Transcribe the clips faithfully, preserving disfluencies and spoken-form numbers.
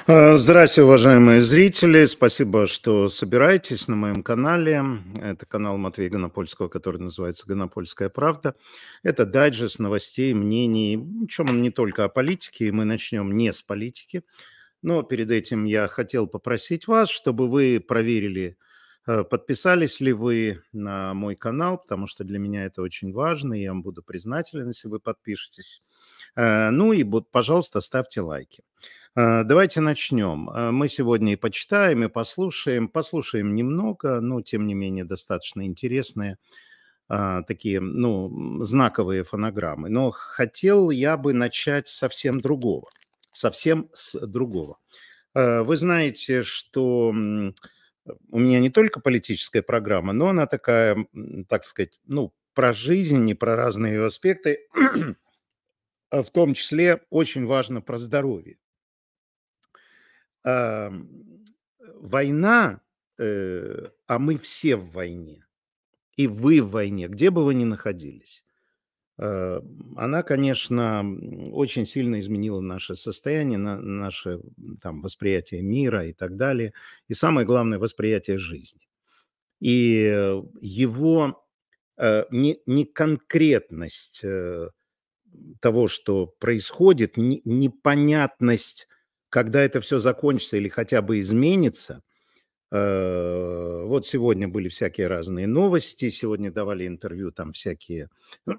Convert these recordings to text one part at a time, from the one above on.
А, Здравствуйте, уважаемые зрители. Спасибо, что собираетесь на моем канале. Это канал Матвея Гонопольского, который называется «Гонопольская правда». Это дайджест новостей, мнений, причем он не только о политике, и мы начнем не с политики. Но перед этим я хотел попросить вас, чтобы вы проверили, э, подписались ли вы на мой канал, потому что для меня это очень важно, и я вам буду признателен, если вы подпишетесь. Э, Ну и, вот, пожалуйста, ставьте лайки. Э, Давайте начнем. Э, Мы сегодня и почитаем, и послушаем. Послушаем немного, но тем не менее достаточно интересные а, такие, ну, м, знаковые фонограммы. Но хотел я бы начать совсем другого. Совсем с другого. Э, Вы знаете, что м, у меня не только политическая программа, но она такая, м, так сказать, ну, про жизнь и про разные ее аспекты, а в том числе очень важно про здоровье. Ам, Война, э, а мы все в войне, и вы в войне, где бы вы ни находились. Э, Она, конечно, м, очень сильно изменила наше состояние, на- наше м, там, восприятие мира и так далее, и самое главное, восприятие жизни. И э, его э, не, не конкретность э, того, что происходит, не- непонятность, когда это все закончится или хотя бы изменится. Э, Вот сегодня были всякие разные новости, сегодня давали интервью там всякие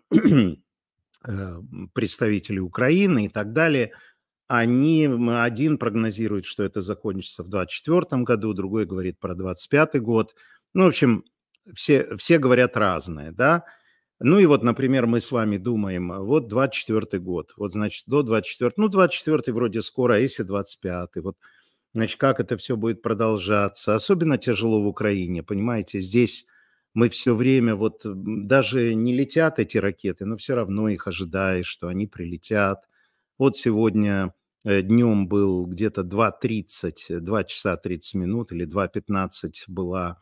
э, представители Украины и так далее. Они, м, один прогнозирует, что это закончится в двадцать четвёртом году, другой говорит про двадцать пятый год. Ну, в общем, все, все говорят разное, да. Ну и вот, например, мы с вами думаем, а вот двадцать четвёртый год, вот, значит, до двадцать четвёртого, ну, двадцать четвёртый вроде скоро, а если двадцать пятый, вот, значит, как это все будет продолжаться. Особенно тяжело в Украине, понимаете, здесь мы все время, вот м, даже не летят эти ракеты, но все равно их ожидаешь, что они прилетят. Вот сегодня днем был где-то два тридцать, э, два часа тридцать минут или два пятнадцать была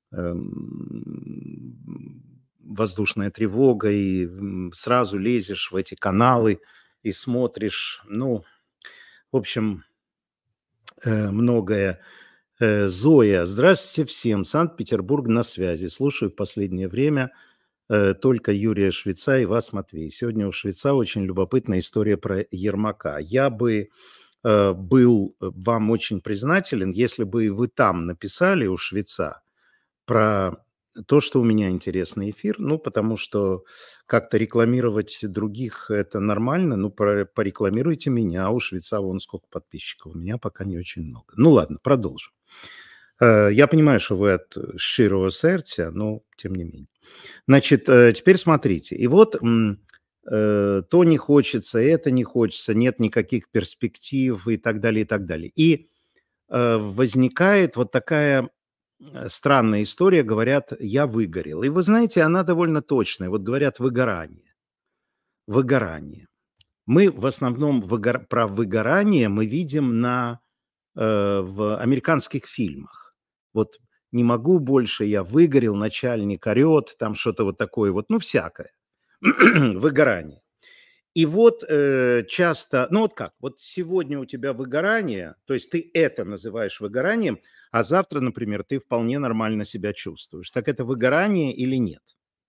эм, воздушная тревога, и м, сразу лезешь в эти каналы и смотришь, ну, в общем, э, многое. Э, Зоя, здравствуйте всем, Санкт-Петербург на связи. Слушаю в последнее время э, только Юрия Швеца и вас, Матвей. Сегодня у Швеца очень любопытная история про Ермака. Я бы э, был вам очень признателен, если бы вы там написали у Швеца про то, что у меня интересный эфир, ну, потому что как-то рекламировать других — это нормально, ну, про порекламируйте меня, а у Швеца вон сколько подписчиков, у меня пока не очень много. Ну ладно, продолжим. Э, я понимаю, что вы от щирого сердца, но тем не менее. Значит, э, теперь смотрите. И вот м, э, то не хочется, это не хочется, нет никаких перспектив и так далее, и так далее. И э, возникает вот такая э, странная история, говорят, я выгорел. И вы знаете, она довольно точная. Вот говорят, выгорание. Выгорание. Мы в основном выгор- про выгорание мы видим на, э, в американских фильмах. Вот не могу больше, я выгорел, начальник орет, там что-то вот такое вот, ну, всякое. Выгорание. И вот э, часто, ну вот как, вот сегодня у тебя выгорание, то есть ты это называешь выгоранием, а завтра, например, ты вполне нормально себя чувствуешь. Так это выгорание или нет?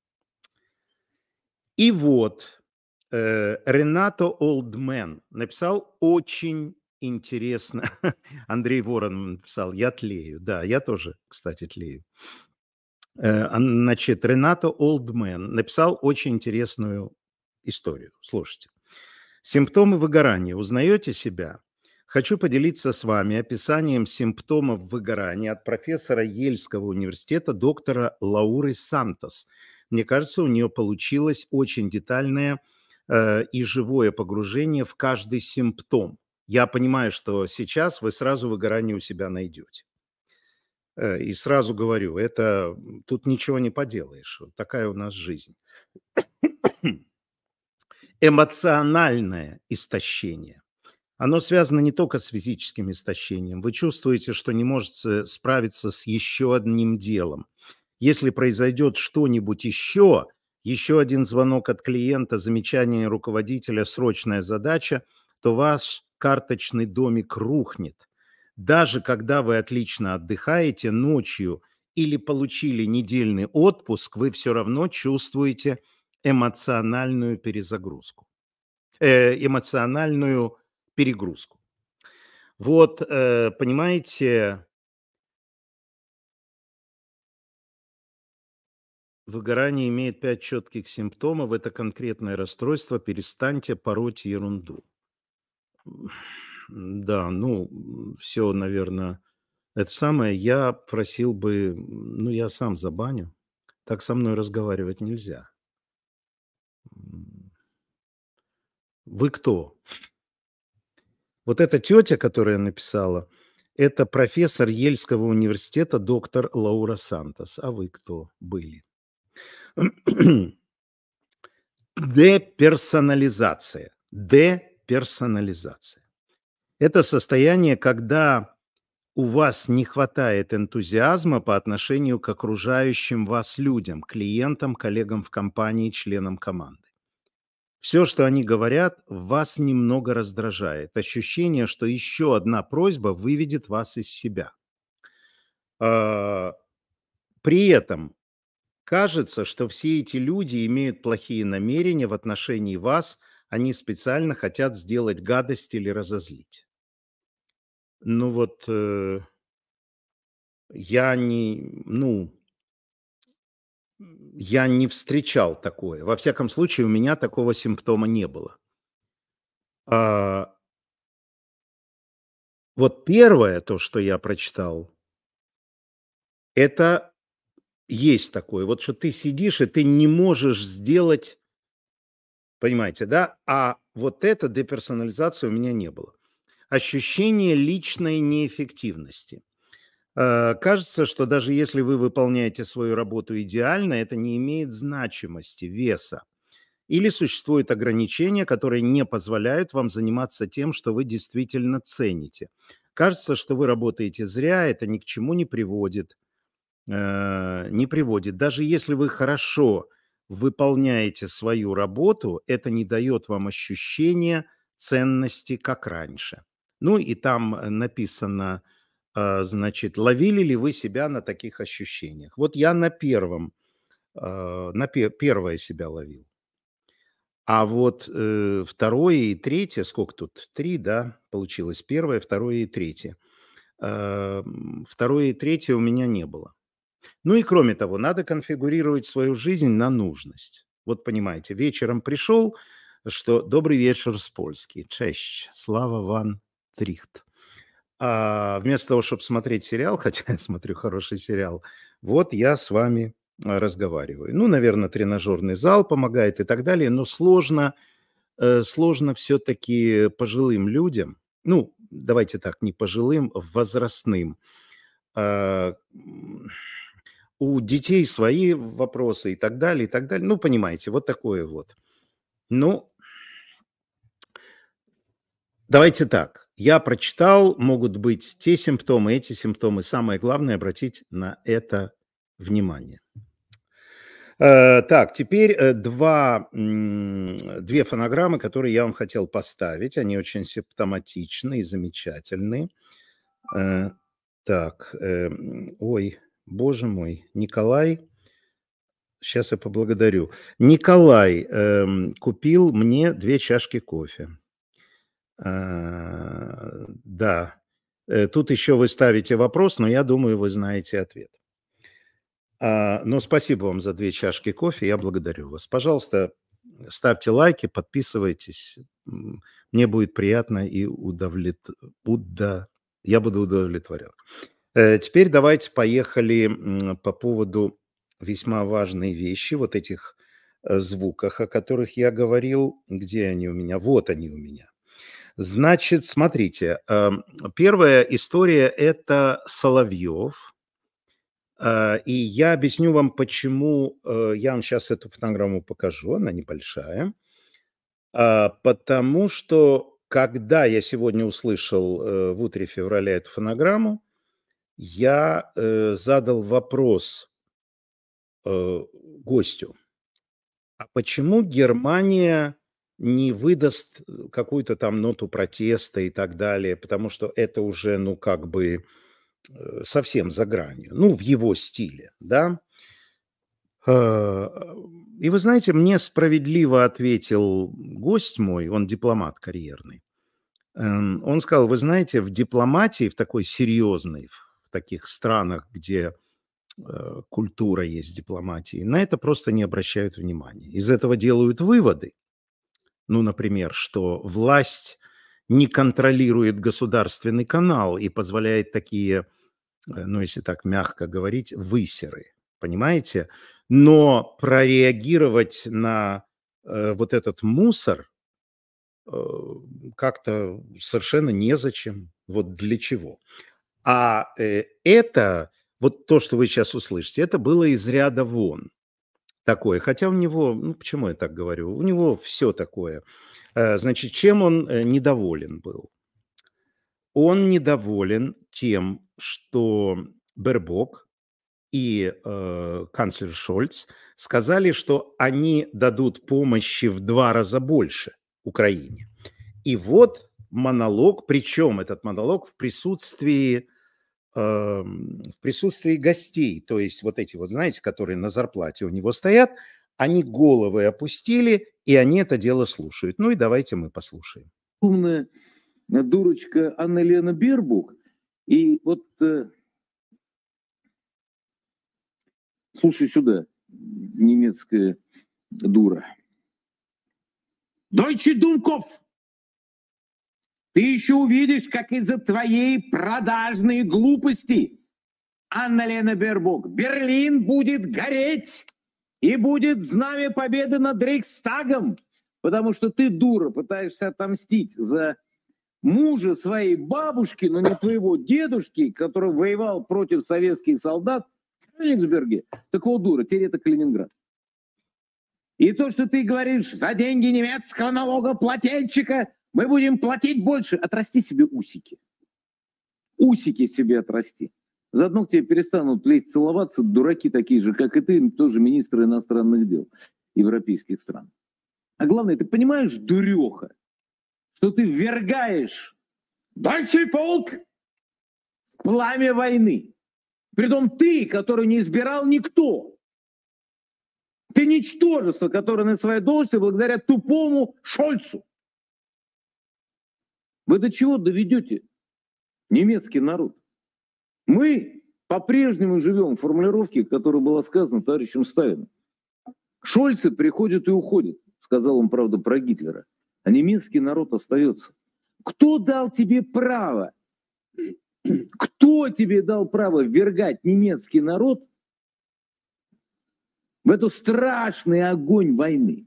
И вот э, Ренато Олдмен написал очень интересно. Андрей Ворон написал, я тлею. Да, я тоже, кстати, тлею. Э, ан- Значит, Ренато Олдмен написал очень интересную историю. Слушайте. Симптомы выгорания. Узнаете себя? Хочу поделиться с вами описанием симптомов выгорания от профессора Ельского университета доктора Лауры Сантос. Мне кажется, у нее получилось очень детальное э, и живое погружение в каждый симптом. Я понимаю, что сейчас вы сразу выгорание у себя найдете. Э, и сразу говорю, это м, тут ничего не поделаешь. Вот такая у нас жизнь. Эмоциональное истощение. Оно связано не только с физическим истощением. Вы чувствуете, что не можете справиться с еще одним делом. Если произойдет что-нибудь еще, еще один звонок от клиента, замечание руководителя, срочная задача, то ваш карточный домик рухнет. Даже когда вы отлично отдыхаете ночью или получили недельный отпуск, вы все равно чувствуете эмоциональную перезагрузку, э, эмоциональную перегрузку. Вот, э, понимаете, выгорание имеет пять четких симптомов. Это конкретное расстройство. Перестаньте пороть ерунду. М, Да, ну, все, наверное, это самое. Я просил бы, ну, я сам забаню. Так со мной разговаривать нельзя. М, Вы кто? Вот эта тетя, которая написала, это профессор Ельского университета, доктор Лаура Сантос. А вы кто были? Деперсонализация. Деперсонализация. Это состояние, когда у вас не хватает энтузиазма по отношению к окружающим вас людям, клиентам, коллегам в компании, членам команды. Все, что они говорят, вас немного раздражает. Ощущение, что еще одна просьба выведет вас из себя. А, При этом кажется, что все эти люди имеют плохие намерения в отношении вас, они специально хотят сделать гадость или разозлить. Ну вот, э, я не, ну, я не встречал такое. Во всяком случае, у меня такого симптома не было. А, вот первое, то, что я прочитал, это есть такое. Вот что ты сидишь, и ты не можешь сделать, понимаете, да? А вот эта деперсонализация у меня не было. Ощущение личной неэффективности. Э, кажется, что даже если вы выполняете свою работу идеально, это не имеет значимости, веса. Или существуют ограничения, которые не позволяют вам заниматься тем, что вы действительно цените. Кажется, что вы работаете зря, это ни к чему не приводит. э, не приводит. Даже если вы хорошо выполняете свою работу, это не дает вам ощущения ценности, как раньше. Ну и там э, написано, э, значит, ловили ли вы себя на таких ощущениях. Вот я на первом, э, на пе- первое себя ловил. А вот э, второе и третье, сколько тут? Три, да, получилось. Первое, второе и третье. Э, м, Второе и третье у меня не было. Ну и кроме того, надо конфигурировать свою жизнь на нужность. Вот понимаете, вечером пришел, что «Добрый вечер с польский», «Cześć, слава ван трихт». А вместо того, чтобы смотреть сериал, хотя я смотрю хороший сериал, вот я с вами а, разговариваю. Ну, наверное, тренажерный зал помогает и так далее, но сложно, э, сложно все-таки пожилым людям, ну, давайте так, не пожилым, возрастным, а, м, у детей свои вопросы и так далее, и так далее. Ну, понимаете, вот такое вот. Ну, давайте так. Я прочитал, могут быть те симптомы, эти симптомы. Самое главное обратить на это внимание. Э, так, теперь э, два, м, две фонограммы, которые я вам хотел поставить. Они очень симптоматичны и замечательны. Э, так, э, м, ой, боже мой, Николай. Сейчас я поблагодарю. Николай, эм, купил мне две чашки кофе. А, да. Э, тут еще вы ставите вопрос, но я думаю, вы знаете ответ. А, но спасибо вам за две чашки кофе, я благодарю вас. Пожалуйста, ставьте лайки, подписывайтесь. М, Мне будет приятно и удовлет уда я буду удовлетворен. Э, теперь давайте поехали, м, по поводу весьма важной вещи, вот этих, э, звуках, о которых я говорил. Где они у меня? Вот они у меня. Значит, смотрите, эм, первая история — это Соловьев. Э, и я объясню вам, почему, э, я вам сейчас эту фонограмму покажу, она небольшая. А, потому что, когда я сегодня услышал, э, в утре февраля эту фонограмму, я, э, задал вопрос, э, гостю: «А почему Германия не выдаст какую-то там ноту протеста и так далее, потому что это уже, ну, как бы э, совсем за гранью, ну, в его стиле, да. Э, И вы знаете, мне справедливо ответил гость мой, он дипломат карьерный. Эм, Он сказал, вы знаете, в дипломатии, в такой серьезной, в таких странах, где э, культура есть дипломатии, на это просто не обращают внимания. Из этого делают выводы. Ну, например, что власть не контролирует государственный канал и позволяет такие, э, ну, если так мягко говорить, высеры. Понимаете? Но прореагировать на э, вот этот мусор э, как-то совершенно незачем. Вот для чего? А э, это, вот то, что вы сейчас услышите, это было из ряда вон такое. Хотя у него, ну почему я так говорю, у него все такое. Э, Значит, чем он э, недоволен был? Он недоволен тем, что Бербок и э, канцлер Шольц сказали, что они дадут помощи в два раза больше Украине. И вот монолог, причем этот монолог в присутствии эм, в присутствии гостей, то есть вот эти вот, знаете, которые на зарплате у него стоят, они головы опустили, и они это дело слушают. Ну и давайте мы послушаем. Умная дурочка Анна-Лена Бербук. И вот э, слушай сюда, немецкая дура. Deutsche Dummkopf! Ты еще увидишь, как из-за твоей продажной глупости, Анна-Лена Бербук, Берлин будет гореть, и будет знамя победы над Рейхстагом, потому что ты, дура, пытаешься отомстить за мужа своей бабушки, но не твоего дедушки, который воевал против советских солдат в Кёнигсберге. Так вот, дура, теперь это Калининград. И то, что ты говоришь, за деньги немецкого налогоплательщика мы будем платить больше. Отрасти себе усики. Усики себе отрасти. Заодно к тебе перестанут лезть целоваться дураки такие же, как и ты, тоже министры иностранных дел европейских стран. А главное, ты понимаешь, дуреха, что ты ввергаешь Deutsche Volk в пламя войны. Притом ты, который не избирал никто. Ты ничтожество, которое на своей должности благодаря тупому Шольцу. Вы до чего доведете немецкий народ? Мы по-прежнему живем в формулировке, которая была сказана товарищем Сталиным. Шольцы приходят и уходят, сказал он, правда, про Гитлера. А немецкий народ остается. Кто дал тебе право? Кто тебе дал право ввергать немецкий народ в этот страшный огонь войны?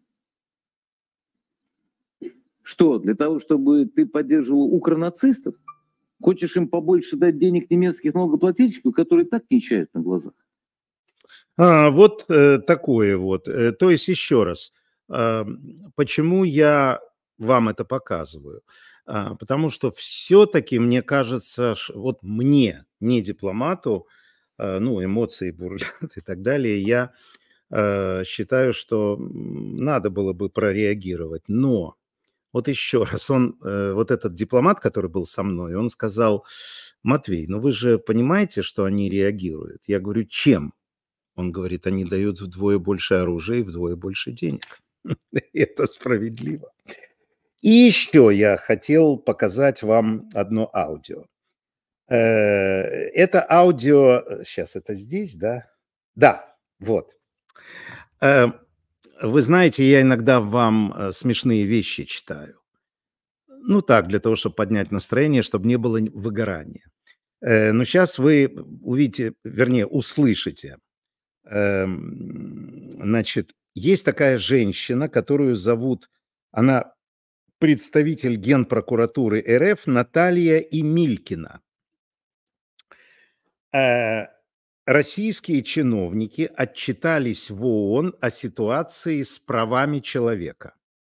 Что, для того, чтобы ты поддерживал укронацистов? Хочешь им побольше дать денег немецких налогоплательщиков, которые так нищают на глазах? А, вот э, такое вот. Э, то есть еще раз, а, почему я вам это показываю? А, потому что все-таки мне кажется, ш- вот мне, не дипломату, а, ну, эмоции бурлят и так далее, я э, считаю, что м, надо было бы прореагировать. Но вот еще раз, он, э, вот этот дипломат, который был со мной, он сказал, Матвей, ну вы же понимаете, что они реагируют? Я говорю, чем? Он говорит, они дают вдвое больше оружия и вдвое больше денег. Это справедливо. И еще я хотел показать вам одно аудио. Э, Это аудио, сейчас это здесь, да? Да, вот. Э, Вы знаете, я иногда вам э, смешные вещи читаю. Ну так, для того, чтобы поднять настроение, чтобы не было н- выгорания. Э, Но сейчас вы увидите, вернее, услышите. Эм, Значит, есть такая женщина, которую зовут, она представитель Генпрокуратуры эр эф Наталья Емелькина. Э, Российские чиновники отчитались в о о н о ситуации с правами человека.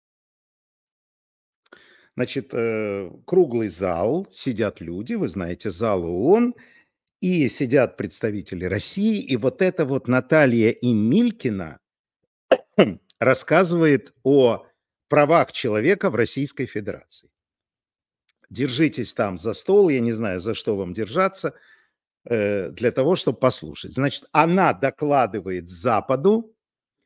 Значит, э, круглый зал, сидят люди, вы знаете, зал о о н, и сидят представители России, и вот эта вот Наталья Емелькина рассказывает о правах человека в Российской Федерации. Держитесь там за стол, я не знаю, за что вам держаться, э, для того, чтобы послушать. Значит, она докладывает Западу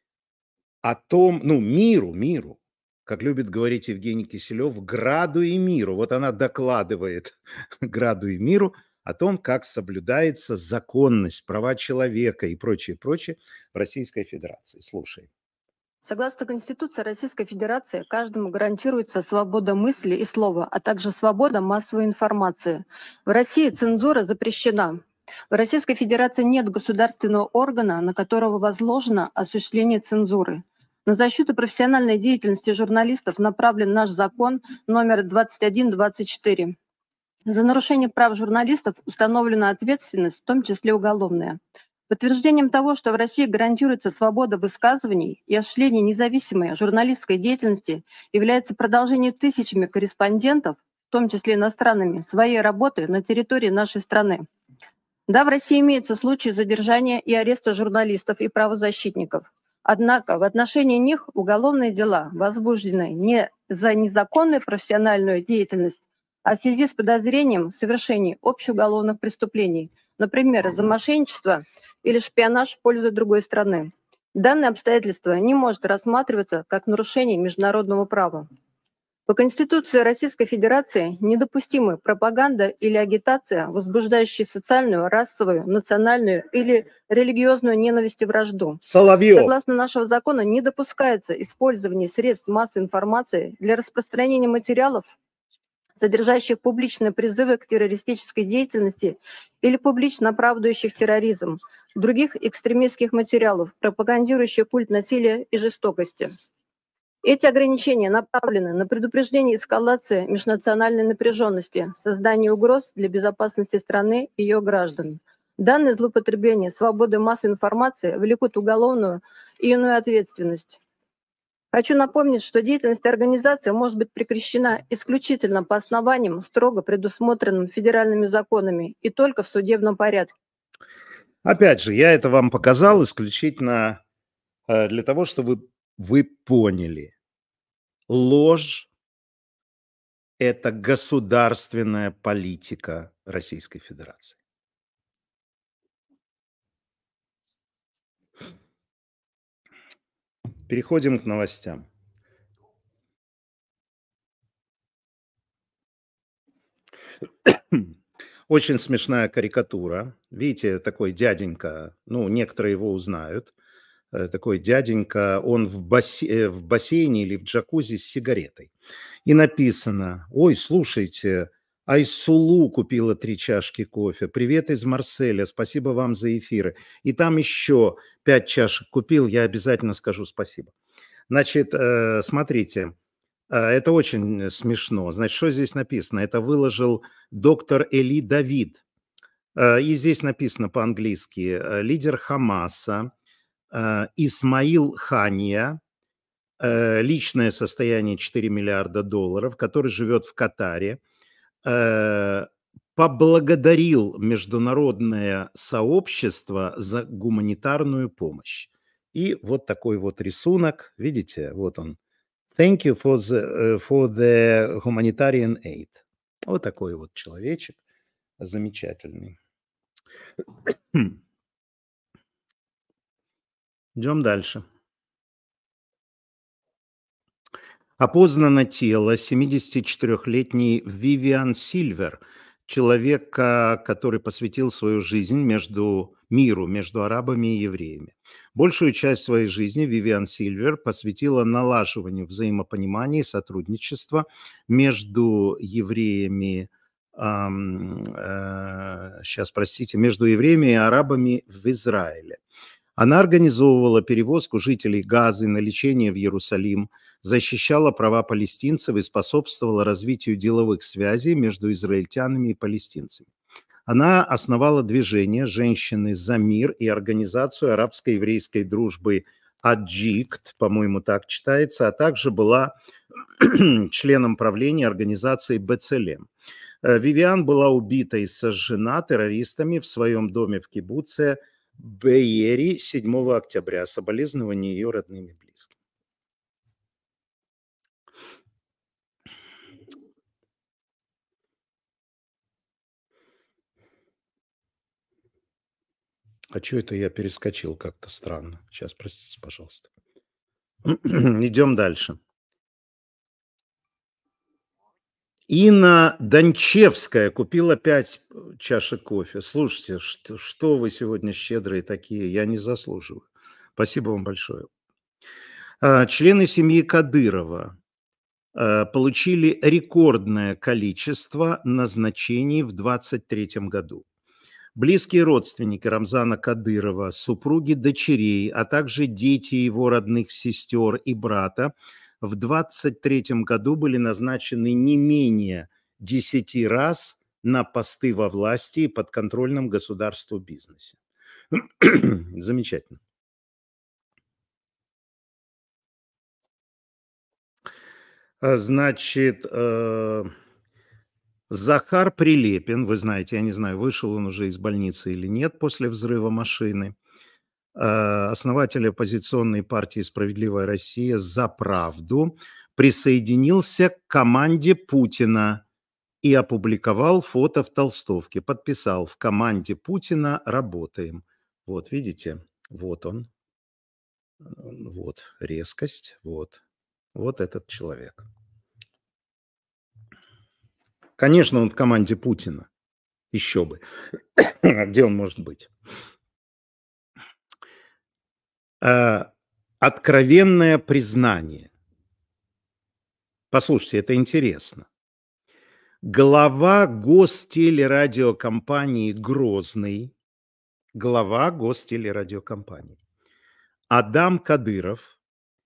о том, ну, миру, миру, как любит говорить Евгений Киселев, граду и миру. Вот она докладывает граду и миру о том, как соблюдается законность, права человека и прочее, прочее в Российской Федерации. Слушай. Согласно Конституции Российской Федерации, каждому гарантируется свобода мысли и слова, а также свобода массовой информации. В России цензура запрещена. В Российской Федерации нет государственного органа, на которого возложено осуществление цензуры. На защиту профессиональной деятельности журналистов направлен наш закон номер двадцать один двадцать четыре. За нарушение прав журналистов установлена ответственность, в том числе уголовная. Подтверждением того, что в России гарантируется свобода высказываний и осуществление независимой журналистской деятельности, является продолжение тысячами корреспондентов, в том числе иностранными, своей работы на территории нашей страны. Да, в России имеются случаи задержания и ареста журналистов и правозащитников. Однако в отношении них уголовные дела возбуждены не за незаконную профессиональную деятельность, а в связи с подозрением в совершении общеуголовных преступлений, например, за мошенничество или шпионаж в пользу другой страны. Данное обстоятельство не может рассматриваться как нарушение международного права. По Конституции Российской Федерации недопустимы пропаганда или агитация, возбуждающие социальную, расовую, национальную или религиозную ненависть и вражду. Соловьев. Согласно нашего закона, не допускается использование средств массовой информации для распространения материалов, содержащих публичные призывы к террористической деятельности или публично оправдывающих терроризм, других экстремистских материалов, пропагандирующих культ насилия и жестокости. Эти ограничения направлены на предупреждение эскалации межнациональной напряженности, создание угроз для безопасности страны и ее граждан. Данное злоупотребление свободы массовой информации влекут уголовную и иную ответственность. Хочу напомнить, что деятельность организации может быть прекращена исключительно по основаниям, строго предусмотренным федеральными законами и только в судебном порядке. Опять же, я это вам показал исключительно э, для того, чтобы вы поняли. Ложь – это государственная политика Российской Федерации. Переходим к новостям. Очень смешная карикатура. Видите, такой дяденька, ну, некоторые его узнают. Э, Такой дяденька, он в, бассе- в бассейне или в джакузи с сигаретой. И написано: ой, слушайте, Айсулу купила три чашки кофе. Привет из Марселя, спасибо вам за эфиры. И там еще пять чашек купил, я обязательно скажу спасибо. Значит, э, смотрите, э, это очень смешно. Значит, что здесь написано? Это выложил доктор Эли Давид. Э, И здесь написано по-английски: э, лидер Хамаса э, Исмаил Хания, э, личное состояние четыре миллиарда долларов, который живет в Катаре, э, поблагодарил международное сообщество за гуманитарную помощь. И вот такой вот рисунок, видите, вот он. Thank you for the, э, for the humanitarian aid. Вот такой вот человечек замечательный. Хм. Идем дальше. Опознано тело семидесятичетырёхлетней Вивиан Сильвер, человека, который посвятил свою жизнь между миру, между арабами и евреями. Большую часть своей жизни Вивиан Сильвер посвятила налаживанию взаимопонимания и сотрудничества между евреями, ам, э, сейчас, простите, между евреями и арабами в Израиле. Она организовывала перевозку жителей Газы на лечение в Иерусалим, защищала права палестинцев и способствовала развитию деловых связей между израильтянами и палестинцами. Она основала движение «Женщины за мир» и организацию арабско-еврейской дружбы «Аджикт», по-моему, так читается, а также была членом правления организации «Бецелем». Э, Вивиан была убита и сожжена террористами в своем доме в кибуце Беери седьмого октября. Соболезнования ее родным и близким. А что это я перескочил как-то странно? Сейчас, простите, пожалуйста. Идем дальше. Инна Дончевская купила пять чашек кофе. Слушайте, что, что вы сегодня щедрые такие, я не заслуживаю. Спасибо вам большое. А, члены семьи Кадырова а, получили рекордное количество назначений в двадцать третьем году. Близкие родственники Рамзана Кадырова, супруги дочерей, а также дети его родных сестер и брата в двадцать третьем году были назначены не менее десяти раз на посты во власти и подконтрольном государству бизнесе. Замечательно. Значит, Захар Прилепин, вы знаете, я не знаю, вышел он уже из больницы или нет после взрыва машины, основатель оппозиционной партии «Справедливая Россия» «За правду», присоединился к команде Путина и опубликовал фото в толстовке. Подписал: «В команде Путина работаем». Вот, видите, вот он. Вот резкость, вот. Вот этот человек. Конечно, он в команде Путина. Еще бы. Где он может быть? Откровенное признание. Послушайте, это интересно. Глава гостелерадиокомпании «Грозный», глава гостелерадиокомпании Адам Кадыров.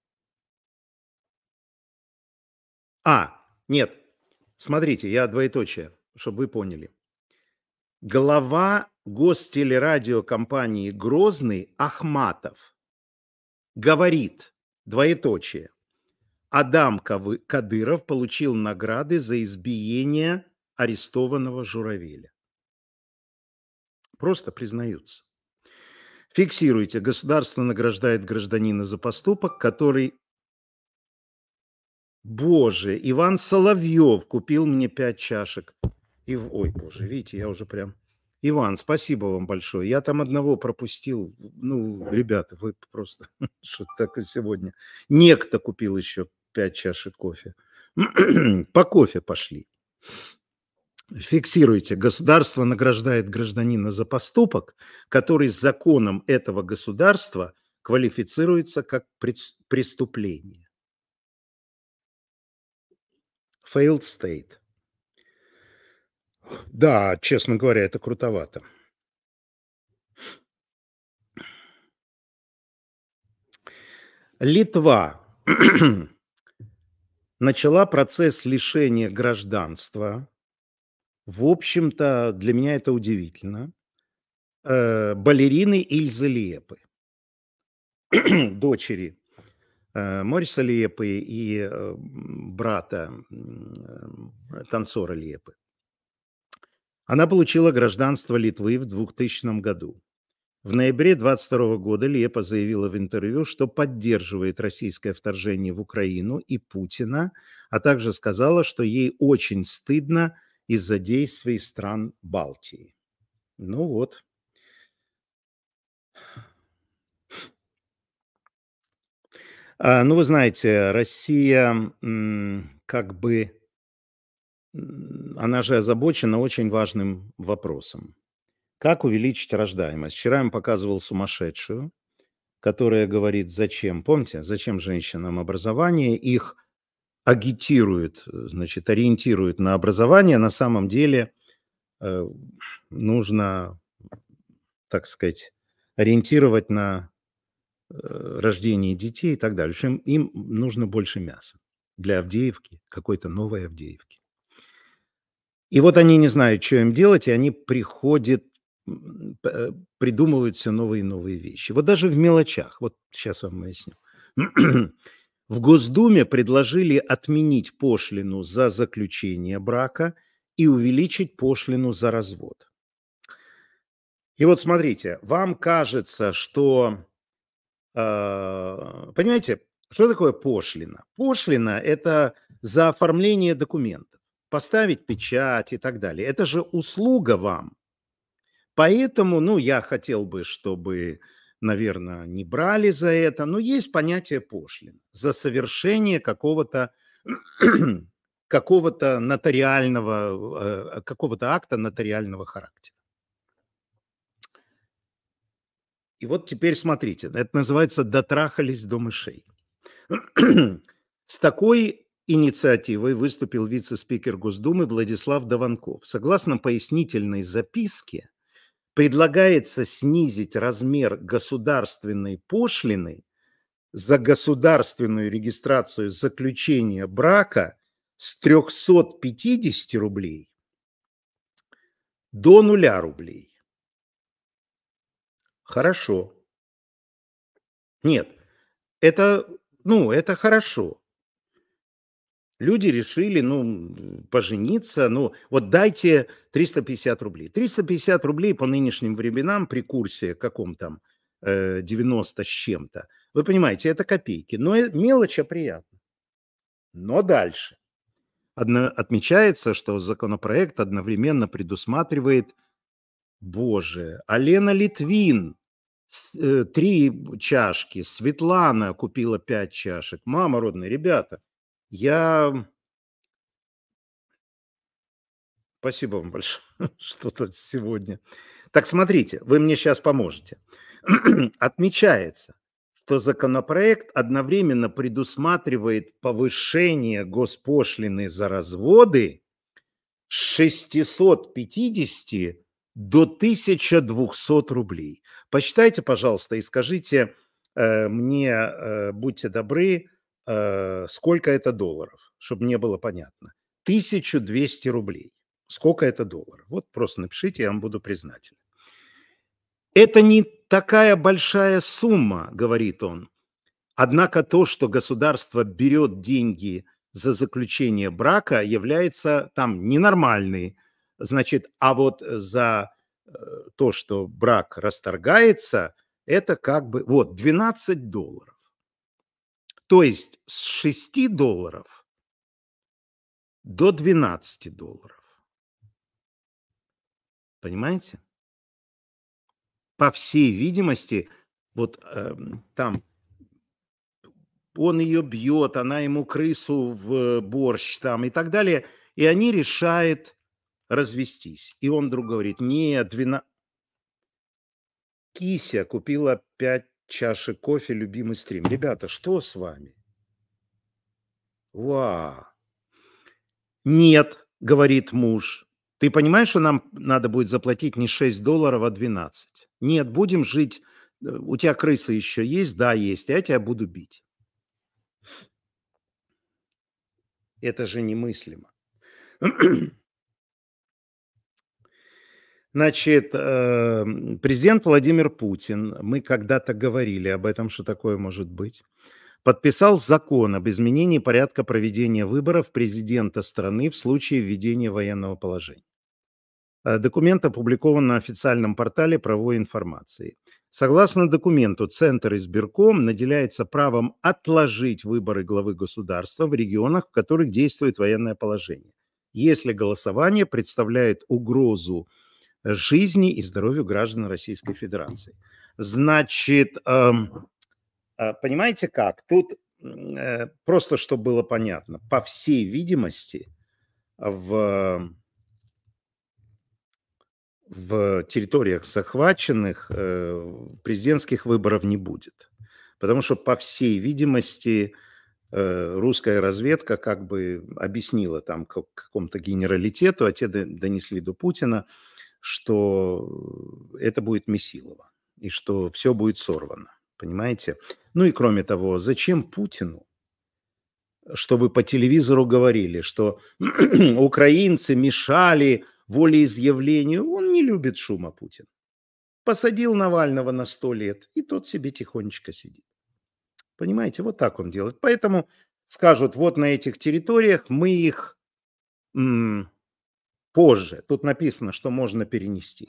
А, нет, смотрите, я двоеточие, чтобы вы поняли. Глава гостелерадиокомпании «Грозный» Ахматов говорит, двоеточие, Адам Кадыров получил награды за избиение арестованного Журавеля. Просто признаются. Фиксируйте. Государство награждает гражданина за поступок, который... Боже, Иван Соловьев купил мне пять чашек. И... Ой, боже, видите, я уже прям... Иван, спасибо вам большое. Я там одного пропустил. Ну, ребята, вы просто... Что такое сегодня? Некто купил еще пять чашек кофе. По кофе пошли. Фиксируйте. Государство награждает гражданина за поступок, который с законом этого государства квалифицируется как преступление. Failed state. Да, честно говоря, это крутовато. Литва начала процесс лишения гражданства. В общем-то, для меня это удивительно. Э, балерины Ильзы Лиепы, дочери э, Мориса Лиепы и э, брата э, танцора Лиепы. Она получила гражданство Литвы в двухтысячном году. В ноябре двадцать второго года Лиепа заявила в интервью, что поддерживает российское вторжение в Украину и Путина, а также сказала, что ей очень стыдно из-за действий стран Балтии. Ну вот. А, ну, вы знаете, Россия как бы, она же озабочена очень важным вопросом. Как увеличить рождаемость? Вчера я им показывал сумасшедшую, которая говорит, зачем, помните, зачем женщинам образование, их агитирует, значит, ориентирует на образование, на самом деле э, нужно, так сказать, ориентировать на э, рождение детей и так далее. В общем, им нужно больше мяса для Авдеевки, какой-то новой Авдеевки. И вот они не знают, что им делать, и они приходят, придумывают все новые и новые вещи. Вот даже в мелочах, вот сейчас вам объясню. В Госдуме предложили отменить пошлину за заключение брака и увеличить пошлину за развод. И вот смотрите, вам кажется, что... Э, понимаете, что такое пошлина? Пошлина – это за оформление документов, поставить печать и так далее. Это же услуга вам. Поэтому, ну, я хотел бы, чтобы, наверное, не брали за это, но есть понятие пошлин за совершение какого-то какого-то нотариального, э, какого-то акта нотариального характера. И вот теперь смотрите, это называется «дотрахались до мышей». С такой инициативой выступил вице-спикер Госдумы Владислав Дованков. Согласно пояснительной записке, предлагается снизить размер государственной пошлины за государственную регистрацию заключения брака с трёхсот пятидесяти рублей до нуля рублей. Хорошо. Нет, это, ну, это хорошо. Люди решили, ну, пожениться, ну, вот дайте триста пятьдесят рублей. триста пятьдесят рублей по нынешним временам при курсе каком там э, девяносто с чем-то. Вы понимаете, это копейки, но э- мелочь, а приятно. Но дальше. Одно, отмечается, что законопроект одновременно предусматривает, боже, Алена Литвин, с- э, три чашки, Светлана купила пять чашек. Мама родная, ребята, я... Спасибо вам большое, что-то сегодня. Так смотрите, вы мне сейчас поможете. Отмечается, что законопроект одновременно предусматривает повышение госпошлины за разводы с шестисот пятидесяти до тысячи двухсот рублей. Посчитайте, пожалуйста, и скажите э, мне, э, будьте добры, э, сколько это долларов, чтобы мне было понятно. тысяча двести рублей. Сколько это долларов? Вот просто напишите, я вам буду признателен. Это не такая большая сумма, говорит он. Однако то, что государство берет деньги за заключение брака, является там ненормальный. Значит, а вот за э, то, что брак расторгается, это как бы, вот, двенадцать долларов. То есть с шести долларов до двенадцати долларов. Понимаете? По всей видимости, вот э, там он ее бьет, она ему крысу в борщ там и так далее, и они решают развестись. И он вдруг говорит, нет, двенадцать... Кися купила пять чашек кофе, любимый стрим. Ребята, что с вами? Вау! Нет, говорит муж, ты понимаешь, что нам надо будет заплатить не шесть долларов, а двенадцать? Нет, будем жить. У тебя крыса еще есть? Да, есть. А я тебя буду бить. Это же немыслимо. Значит, э, президент Владимир Путин, мы когда-то говорили об этом, что такое может быть, подписал закон об изменении порядка проведения выборов президента страны в случае введения военного положения. Э, Документ опубликован на официальном портале правовой информации. Согласно документу, Центр избирком наделяется правом отложить выборы главы государства в регионах, в которых действует военное положение, если голосование представляет угрозу жизни и здоровью граждан Российской Федерации. Значит, эм, э, понимаете как? Тут э, просто, чтобы было понятно, по всей видимости, в в территориях захваченных э, президентских выборов не будет. Потому что, по всей видимости, э, русская разведка как бы объяснила там как- какому-то генералитету, а те до- донесли до Путина, что это будет Месилово и что все будет сорвано. Понимаете? Ну и кроме того, зачем Путину, чтобы по телевизору говорили, что украинцы мешали волеизъявлению? Он не любит шума, Путин. Посадил Навального на сто лет, и тот себе тихонечко сидит. Понимаете, вот так он делает. Поэтому скажут, вот на этих территориях мы их м, позже. Тут написано, что можно перенести.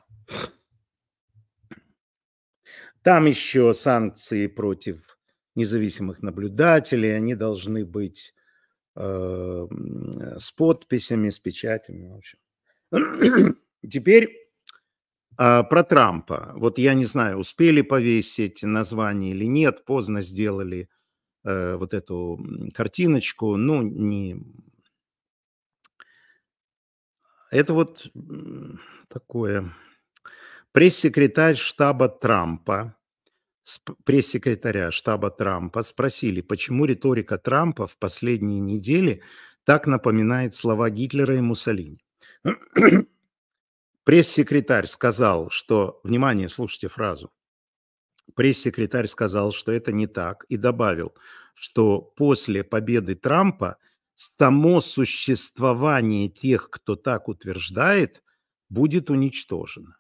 Там еще санкции против независимых наблюдателей. Они должны быть э, м, с подписями, с печатями. В общем. Теперь А, про Трампа. Вот я не знаю, успели повесить название или нет, поздно сделали э, вот эту м, картиночку. Ну, не... Это вот м, такое. Пресс-секретарь штаба Трампа, сп- пресс-секретаря штаба Трампа спросили, почему риторика Трампа в последние недели так напоминает слова Гитлера и Муссолини. Пресс-секретарь сказал, что, внимание, слушайте фразу, пресс-секретарь сказал, что это не так, и добавил, что после победы Трампа само существование тех, кто так утверждает, будет уничтожено.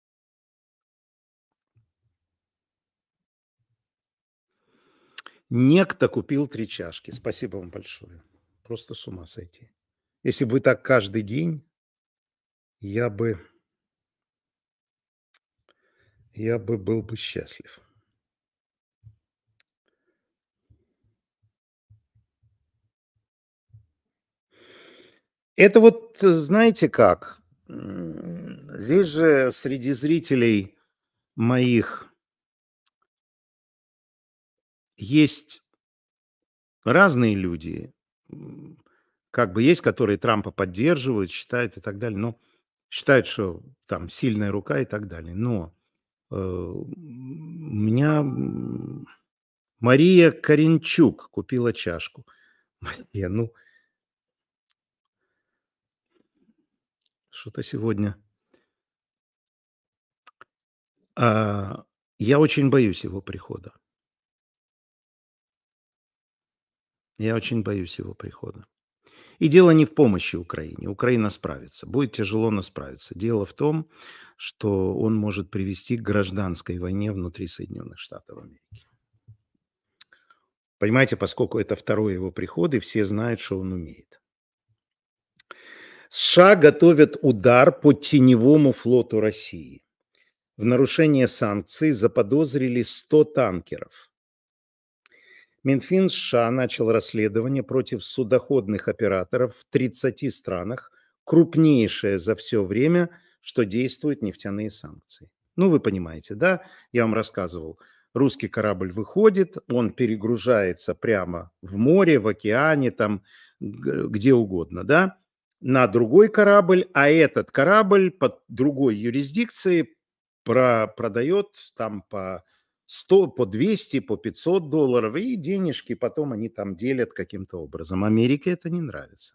Некто купил три чашки. Спасибо вам большое. Просто с ума сойти. Если бы вы так каждый день, я бы, я бы был бы счастлив. Это вот, э, знаете как, м, здесь же среди зрителей моих есть разные люди. М, Как бы есть, которые Трампа поддерживают, считают и так далее, но считают, что там сильная рука и так далее. Но э, м, у меня м, Мария Коренчук купила чашку. Мария, ну, что-то сегодня. А, я очень боюсь его прихода. Я очень боюсь его прихода. И дело не в помощи Украине. Украина справится. Будет тяжело, но справится. Дело в том, что он может привести к гражданской войне внутри Соединенных Штатов Америки. Понимаете, поскольку это второй его приход, и все знают, что он умеет. США готовят удар по теневому флоту России. В нарушение санкций заподозрили сто танкеров. Минфин США начал расследование против судоходных операторов в тридцати странах, крупнейшее за все время, что действуют нефтяные санкции. Ну, вы понимаете, да? Я вам рассказывал. Русский корабль выходит, он перегружается прямо в море, в океане, там, где угодно, да, на другой корабль, а этот корабль под другой юрисдикцией про продает там по сто, по двести, по пятьсот долларов, и денежки потом они там делят каким-то образом. Америке это не нравится.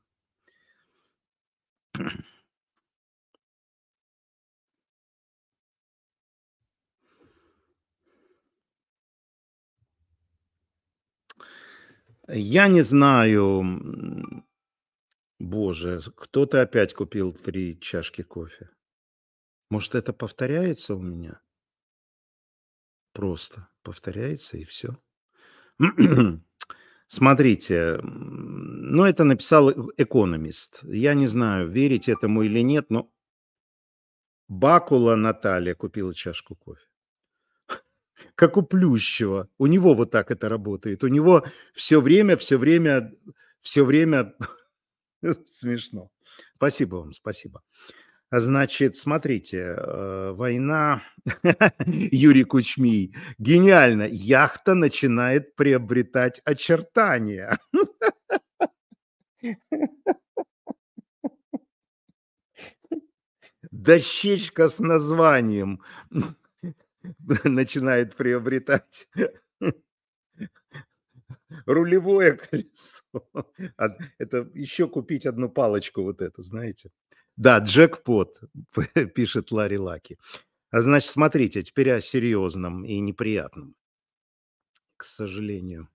Я не знаю, м, боже, кто-то опять купил три чашки кофе. Может, это повторяется у меня? Просто повторяется и все. Смотрите, м, ну, это написал э- экономист. Я не знаю, верить этому или нет, но Бакула Наталья купила чашку кофе. Как у Плющева. У него вот так это работает. У него все время, все время, все время смешно. Спасибо вам, спасибо. А Значит, смотрите, э, война Юрий Кучмий. Гениально. Яхта начинает приобретать очертания. Дощечка с названием начинает приобретать рулевое колесо. А Это еще купить одну палочку вот эту, знаете. Да, джекпот, пишет Ларри Лаки. А значит, смотрите, теперь о серьезном и неприятном, к сожалению.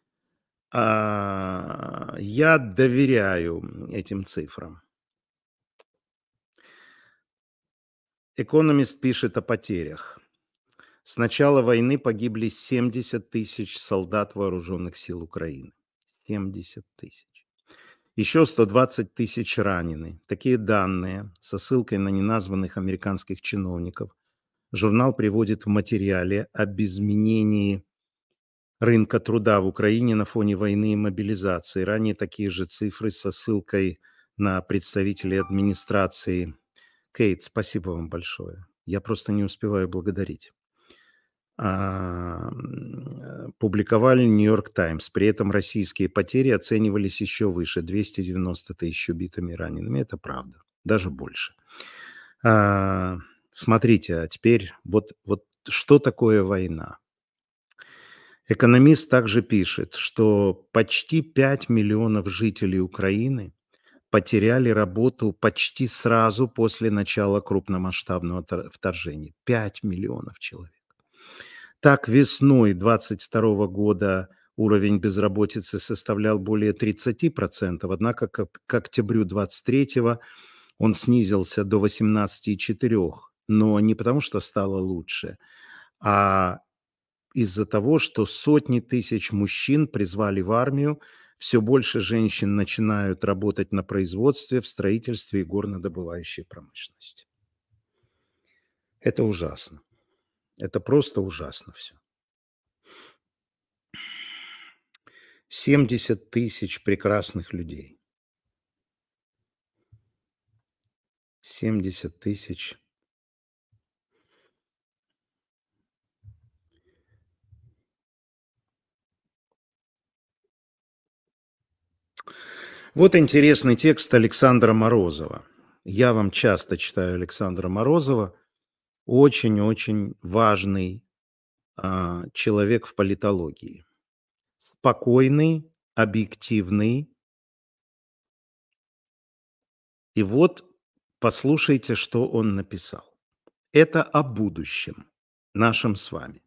А, Я доверяю этим цифрам. Экономист пишет о потерях. С начала войны погибли семьдесят тысяч солдат вооруженных сил Украины. семьдесят тысяч. Еще сто двадцать тысяч ранены. Такие данные со ссылкой на неназванных американских чиновников журнал приводит в материале об изменении рынка труда в Украине на фоне войны и мобилизации. Ранее такие же цифры со ссылкой на представителей администрации. Кейт, спасибо вам большое. Я просто не успеваю благодарить. А, м, публиковали Нью-Йорк Таймс. При этом российские потери оценивались еще выше – двести девяносто тысяч убитыми и ранеными. Это правда, даже больше. А, смотрите, а теперь вот, вот что такое война? Экономист также пишет, что почти пять миллионов жителей Украины потеряли работу почти сразу после начала крупномасштабного тор- вторжения. пять миллионов человек. Так, весной двадцать второго года уровень безработицы составлял более тридцати процентов, однако к, к октябрю двадцать третьего он снизился до восемнадцати целых четырёх десятых, но не потому, что стало лучше, а из-за того, что сотни тысяч мужчин призвали в армию, все больше женщин начинают работать на производстве, в строительстве и горнодобывающей промышленности. Это ужасно. Это просто ужасно все. семьдесят тысяч прекрасных людей. семьдесят тысяч. Вот интересный текст Александра Морозова. Я вам часто читаю Александра Морозова. Очень-очень важный а, человек в политологии. Спокойный, объективный. И вот послушайте, что он написал. Это о будущем нашем с вами.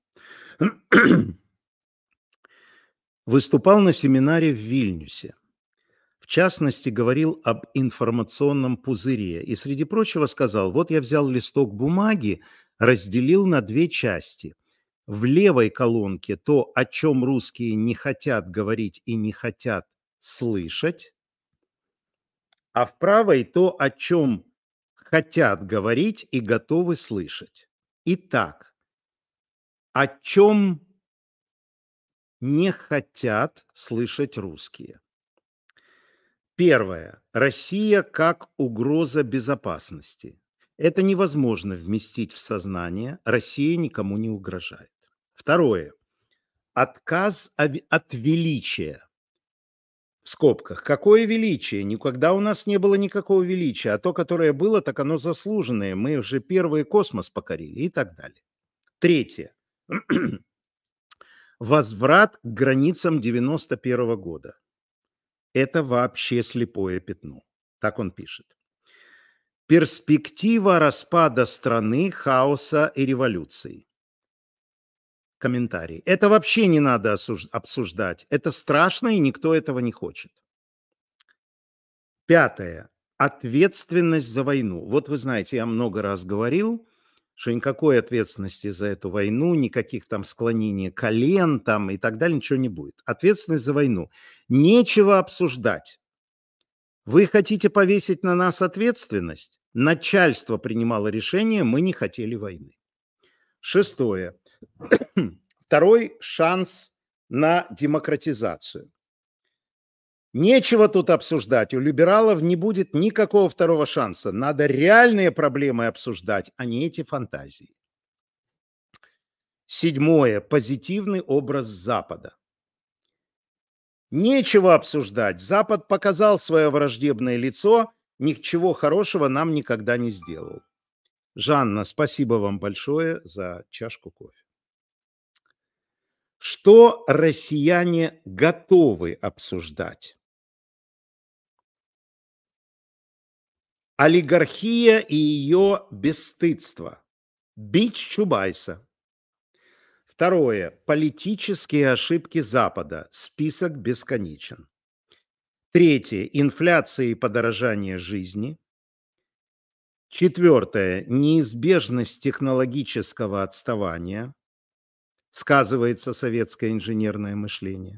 Выступал на семинаре в Вильнюсе. В частности, говорил об информационном пузыре и, среди прочего, сказал, вот я взял листок бумаги, разделил на две части. В левой колонке то, о чем русские не хотят говорить и не хотят слышать, а в правой то, о чем хотят говорить и готовы слышать. Итак, о чем не хотят слышать русские. Первое. Россия как угроза безопасности. Это невозможно вместить в сознание. Россия никому не угрожает. Второе. Отказ от величия. В скобках. Какое величие? Никогда у нас не было никакого величия. А то, которое было, так оно заслуженное. Мы уже первый космос покорили и так далее. Третье. Возврат к границам девяносто первого года. Это вообще слепое пятно. Так он пишет. Перспектива распада страны, хаоса и революции. Комментарий. Это вообще не надо обсуждать. Это страшно, и никто этого не хочет. Пятое. Ответственность за войну. Вот вы знаете, я много раз говорил, что никакой ответственности за эту войну, никаких там склонений колен там и так далее, ничего не будет. Ответственность за войну. Нечего обсуждать. Вы хотите повесить на нас ответственность? Начальство принимало решение, мы не хотели войны. Шестое. Второй шанс на демократизацию. Нечего тут обсуждать. У либералов не будет никакого второго шанса. Надо реальные проблемы обсуждать, а не эти фантазии. Седьмое. Позитивный образ Запада. Нечего обсуждать. Запад показал свое враждебное лицо, ничего хорошего нам никогда не сделал. Жанна, спасибо вам большое за чашку кофе. Что россияне готовы обсуждать? Олигархия и ее бесстыдство. Бич Чубайса. Второе. Политические ошибки Запада. Список бесконечен. Третье. Инфляция и подорожание жизни. Четвертое. Неизбежность технологического отставания. Сказывается советское инженерное мышление.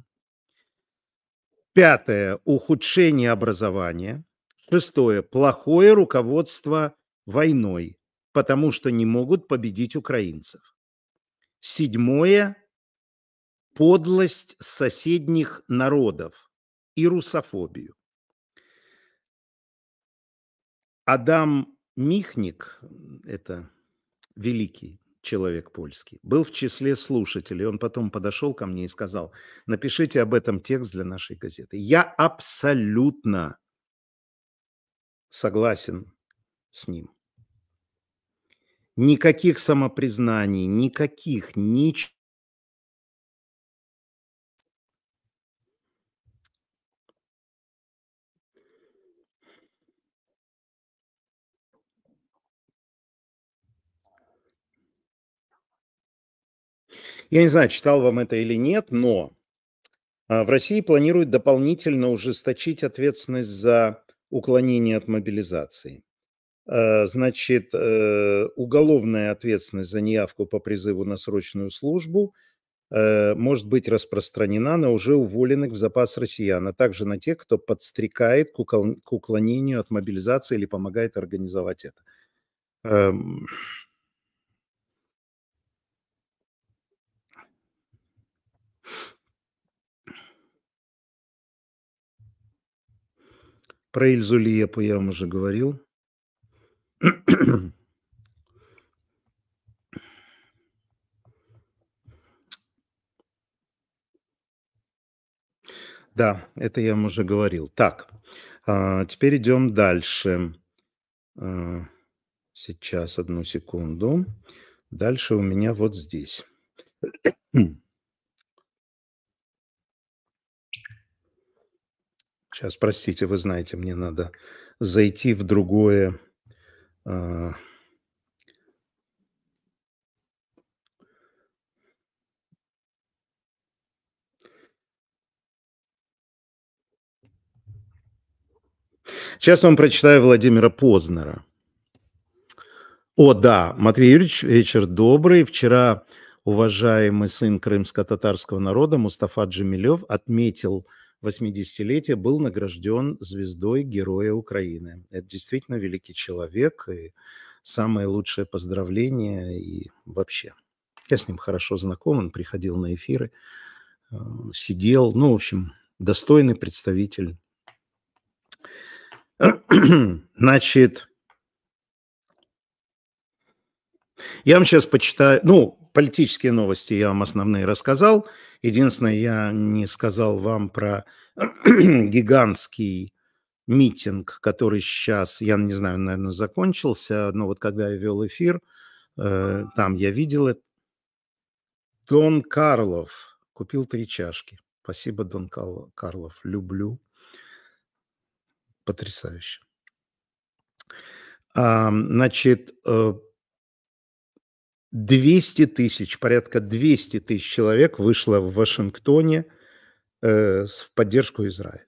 Пятое. Ухудшение образования. Шестое. Плохое руководство войной, потому что не могут победить украинцев. Седьмое. Подлость соседних народов и русофобию. Адам Михник, это великий человек польский, был в числе слушателей. Он потом подошел ко мне и сказал: напишите об этом текст для нашей газеты. Я абсолютно согласен с ним. Никаких самопризнаний, никаких, ничего. Я не знаю, читал вам это или нет, но а, в России планируют дополнительно ужесточить ответственность за уклонение от мобилизации. Э, Значит, э, уголовная ответственность за неявку по призыву на срочную службу э, может быть распространена на уже уволенных в запас россиян, а также на тех, кто подстрекает к укол- к уклонению от мобилизации или помогает организовать это. Эм, Про Ильзу Лиепу я вам уже говорил. Да, это я вам уже говорил. Так, а, теперь идем дальше. А, Сейчас, одну секунду. Дальше у меня вот здесь. Сейчас, простите, вы знаете, мне надо зайти в другое. а, Сейчас вам прочитаю Владимира Познера. О, да, Матвей Юрьевич, вечер добрый. Вчера уважаемый сын крымско-татарского народа Мустафа Джемилев отметил восьмидесятилетие, был награжден звездой Героя Украины. Это действительно великий человек, и самое лучшее поздравление, и вообще. Я с ним хорошо знаком, он приходил на эфиры, э, сидел, ну, в общем, достойный представитель. Значит, я вам сейчас почитаю, ну, политические новости я вам основные рассказал. Единственное, я не сказал вам про гигантский митинг, который сейчас, я не знаю, наверное, закончился, но вот когда я вел эфир, э, там я видел это. Дон Карлов купил три чашки. Спасибо, Дон Кал- Карлов, люблю. Потрясающе. А, значит, э, двести тысяч, порядка двести тысяч человек вышло в Вашингтоне э, с- в поддержку Израиля.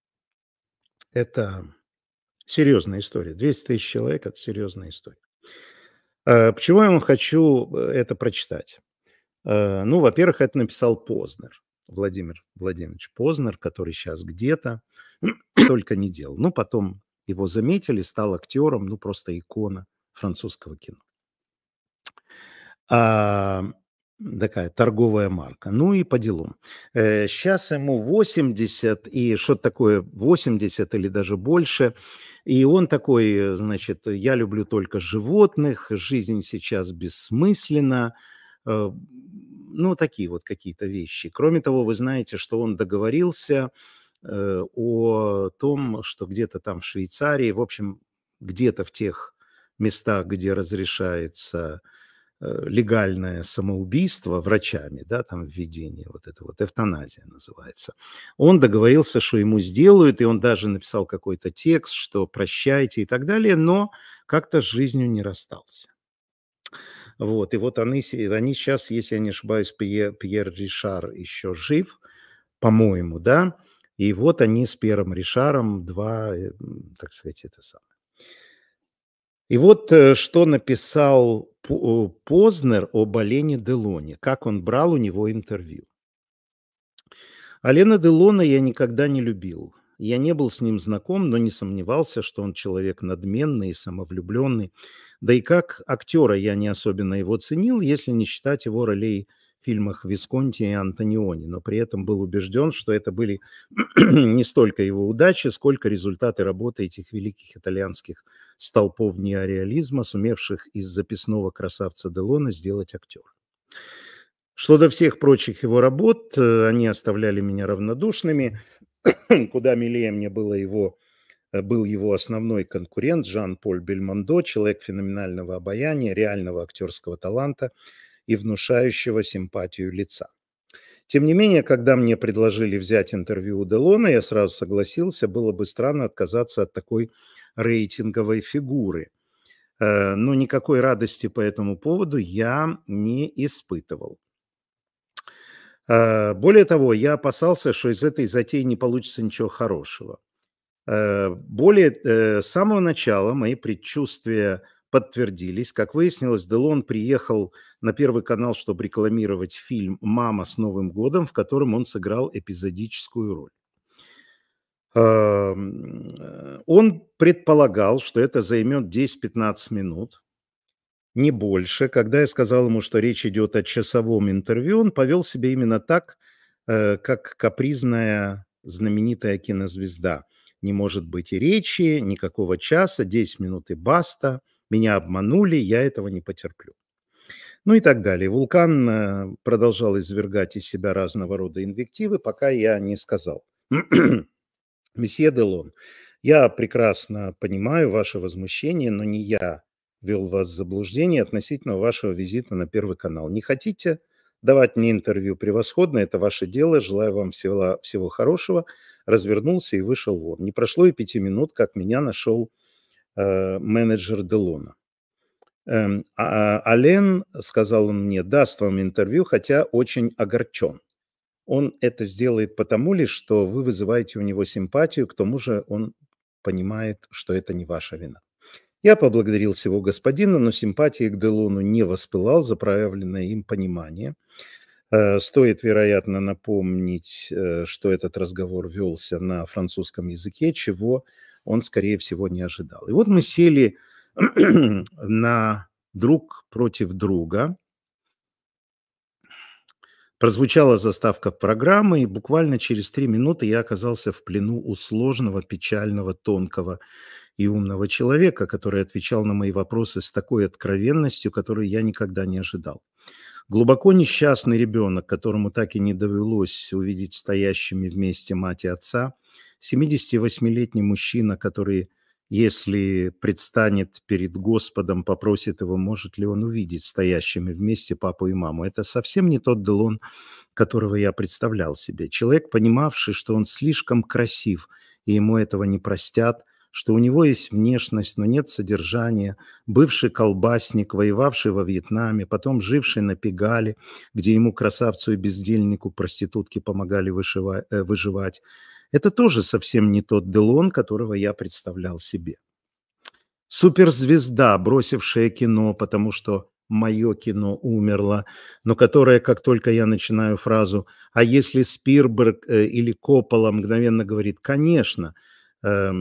Это серьезная история. двести тысяч человек – это серьезная история. Э, Почему я вам хочу э, это прочитать? Э, Ну, во-первых, это написал Познер, Владимир Владимирович Познер, который сейчас где-то только не делал. Ну, потом его заметили, стал актером, ну, просто икона французского кино. А, Такая торговая марка. Ну и по делам. Сейчас ему восемьдесят, и что-то такое восемьдесят или даже больше. И он такой, э, значит, я люблю только животных, жизнь сейчас бессмысленна. Э, Ну, такие вот какие-то вещи. Кроме того, вы знаете, что он договорился э, о том, что где-то там в Швейцарии, в общем, где-то в тех местах, где разрешается э, легальное самоубийство врачами, да, там введение, вот это вот эвтаназия называется. Он договорился, что ему сделают, и он даже написал какой-то текст, что прощайте и так далее, но как-то с жизнью не расстался. Вот, и вот они, се- они сейчас, если я не ошибаюсь, Пьер, Пьер Ришар еще жив, по-моему, да, и вот они с Пьером Ришаром два, э, м, так сказать, это самое. И вот э, что написал По- э, Познер об Олене Делоне, как он брал у него интервью. Алена Делона я никогда не любил. Я не был с ним знаком, но не сомневался, что он человек надменный и самовлюбленный. Да и как актера я не особенно его ценил, если не считать его ролей фильмах Висконти и Антониони, но при этом был убежден, что это были не столько его удачи, сколько результаты работы этих великих итальянских столпов неореализма, сумевших из записного красавца Делона сделать актера. Что до всех прочих его работ, они оставляли меня равнодушными. Куда милее мне было его, был его основной конкурент Жан-Поль Бельмондо, человек феноменального обаяния, реального актерского таланта и внушающего симпатию лица. Тем не менее, когда мне предложили взять интервью у Делона, я сразу согласился, было бы странно отказаться от такой рейтинговой фигуры. Но никакой радости по этому поводу я не испытывал. Более того, я опасался, что из этой затеи не получится ничего хорошего. Более, с самого начала мои предчувствия подтвердились. Как выяснилось, Делон приехал на Первый канал, чтобы рекламировать фильм «Мама с Новым годом», в котором он сыграл эпизодическую роль. Он предполагал, что это займет десять-пятнадцать минут, не больше. Когда я сказал ему, что речь идет о часовом интервью, он повел себя именно так, как капризная знаменитая кинозвезда. Не может быть и речи, никакого часа, десять минут и баста. Меня обманули, я этого не потерплю. Ну и так далее. Вулкан продолжал извергать из себя разного рода инвективы, пока я не сказал: «Месье Делон, я прекрасно понимаю ваше возмущение, но не я ввел вас в заблуждение относительно вашего визита на Первый канал. Не хотите давать мне интервью? Превосходно, это ваше дело. Желаю вам всего, всего хорошего». Развернулся и вышел вон. Не прошло и пяти минут, как меня нашел э, менеджер Делона. Эм, а, Ален, сказал он мне, даст вам интервью, хотя очень огорчен. Он это сделает потому лишь, что вы вызываете у него симпатию, к тому же он понимает, что это не ваша вина. Я поблагодарил всего господина, но симпатии к Делону не воспылал за проявленное им понимание. Стоит, вероятно, напомнить, что этот разговор велся на французском языке, чего он, скорее всего, не ожидал. И вот мы сели на друг против друга. Прозвучала заставка программы, и буквально через три минуты я оказался в плену у сложного, печального, тонкого и умного человека, который отвечал на мои вопросы с такой откровенностью, которую я никогда не ожидал. Глубоко несчастный ребенок, которому так и не довелось увидеть стоящими вместе мать и отца, семидесятивосьмилетний мужчина, который, если предстанет перед Господом, попросит его, может ли он увидеть стоящими вместе папу и маму. Это совсем не тот Делон, которого я представлял себе. Человек, понимавший, что он слишком красив, и ему этого не простят, что у него есть внешность, но нет содержания, бывший колбасник, воевавший во Вьетнаме, потом живший на Пегале, где ему, красавцу и бездельнику, проститутки помогали вышива- э, выживать. Это тоже совсем не тот Делон, которого я представлял себе. Суперзвезда, бросившая кино, потому что мое кино умерло, но которая, как только я начинаю фразу «а если Спилберг э, или Коппола», мгновенно говорит «конечно». Э,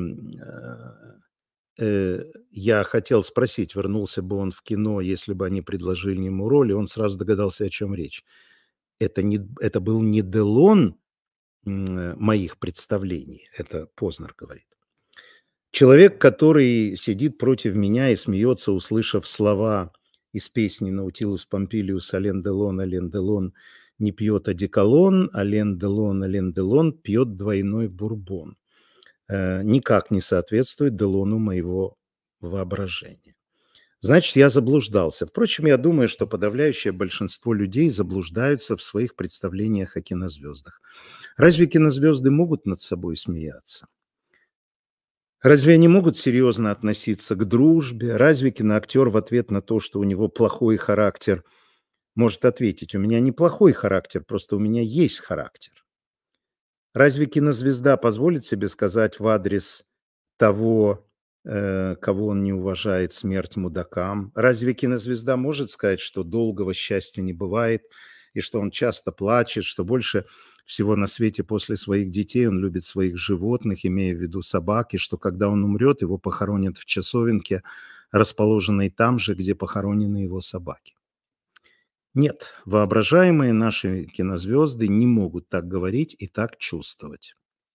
э, я хотел спросить, вернулся бы он в кино, если бы они предложили ему роль, и он сразу догадался, о чем речь. Это, не, это был не Делон моих представлений, это Познер говорит. Человек, который сидит против меня и смеется, услышав слова из песни «Наутилус Помпилиус», «Ален Делон, Ален Делон не пьет одеколон, Ален Делон, Ален Делон пьет двойной бурбон», э, никак не соответствует Делону моего воображения. Значит, я заблуждался. Впрочем, я думаю, что подавляющее большинство людей заблуждаются в своих представлениях о кинозвездах. Разве кинозвезды могут над собой смеяться? Разве они могут серьезно относиться к дружбе? Разве киноактер в ответ на то, что у него плохой характер, может ответить: у меня неплохой характер, просто у меня есть характер? Разве кинозвезда позволит себе сказать в адрес того, э, кого он не уважает, смерть мудакам? Разве кинозвезда может сказать, что долгого счастья не бывает, и что он часто плачет, что больше всего на свете после своих детей он любит своих животных, имея в виду собак, и что когда он умрет, его похоронят в часовенке, расположенной там же, где похоронены его собаки? Нет, воображаемые наши кинозвезды не могут так говорить и так чувствовать.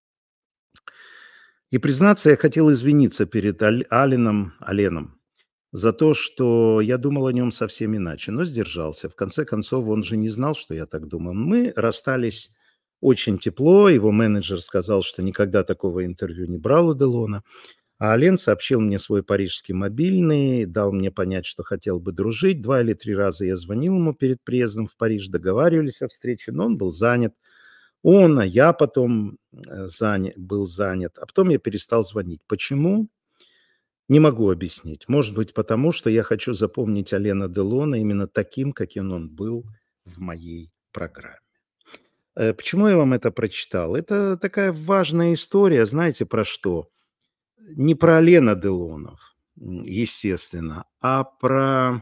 И, признаться, я хотел извиниться перед Аль Алленом Аленом за то, что я думал о нем совсем иначе, но сдержался. В конце концов, он же не знал, что я так думаю. Мы расстались очень тепло. Его менеджер сказал, что никогда такого интервью не брал у Делона. А Ален сообщил мне свой парижский мобильный, дал мне понять, что хотел бы дружить. Два или три раза я звонил ему перед приездом в Париж, договаривались о встрече, но он был занят. Он, а я потом э, заня- был занят. А потом я перестал звонить. Почему? Не могу объяснить. Может быть, потому что я хочу запомнить Алена Делона именно таким, каким он был в моей программе. Э, Почему я вам это прочитал? Это такая важная история, знаете, про что? Не про Алена Делонов, м, естественно, а про...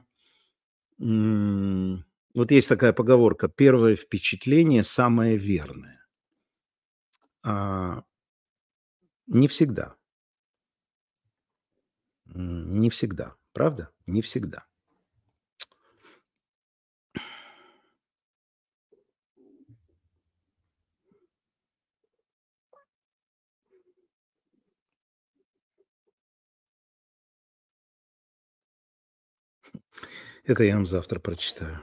м, Вот есть такая поговорка: первое впечатление самое верное. А, Не всегда. М, Не всегда. Правда? Не всегда. Это я вам завтра прочитаю.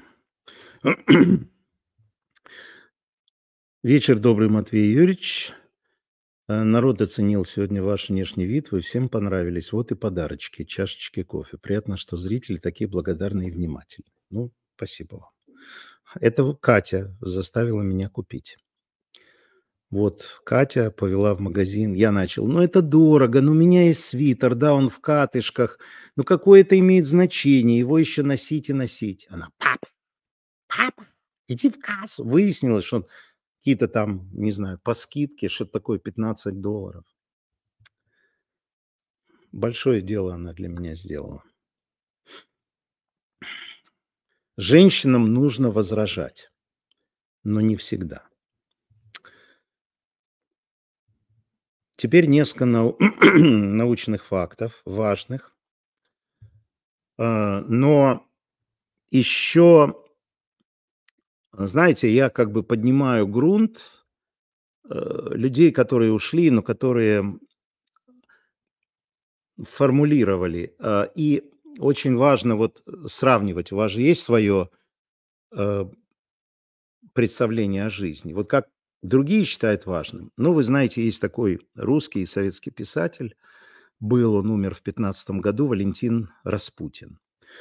Вечер добрый, Матвей Юрьевич. Э, Народ оценил сегодня ваш внешний вид, вы всем понравились. Вот и подарочки, чашечки кофе. Приятно, что зрители такие благодарные и внимательные. Ну, спасибо вам. Это вот Катя заставила меня купить. Вот Катя повела в магазин, я начал: "Ну, это дорого, но у меня есть свитер, да, он в катышках. Ну, какое это имеет значение? Его еще носить и носить". Она: "Папа, папа, иди в кассу". Выяснилось, что он какие-то там, не знаю, по скидке, что-то такое, пятнадцать долларов. Большое дело она для меня сделала. Женщинам нужно возражать, но не всегда. Теперь несколько нау научных фактов важных. А, но еще, знаете, я как бы поднимаю грунт, э, людей, которые ушли, но которые формулировали. А, и очень важно вот, э, сравнивать. У вас же есть свое, э, представление о жизни. Вот как другие считают важным. Ну, вы знаете, есть такой русский и советский писатель, был, он умер в пятнадцатом году, Валентин Распутин.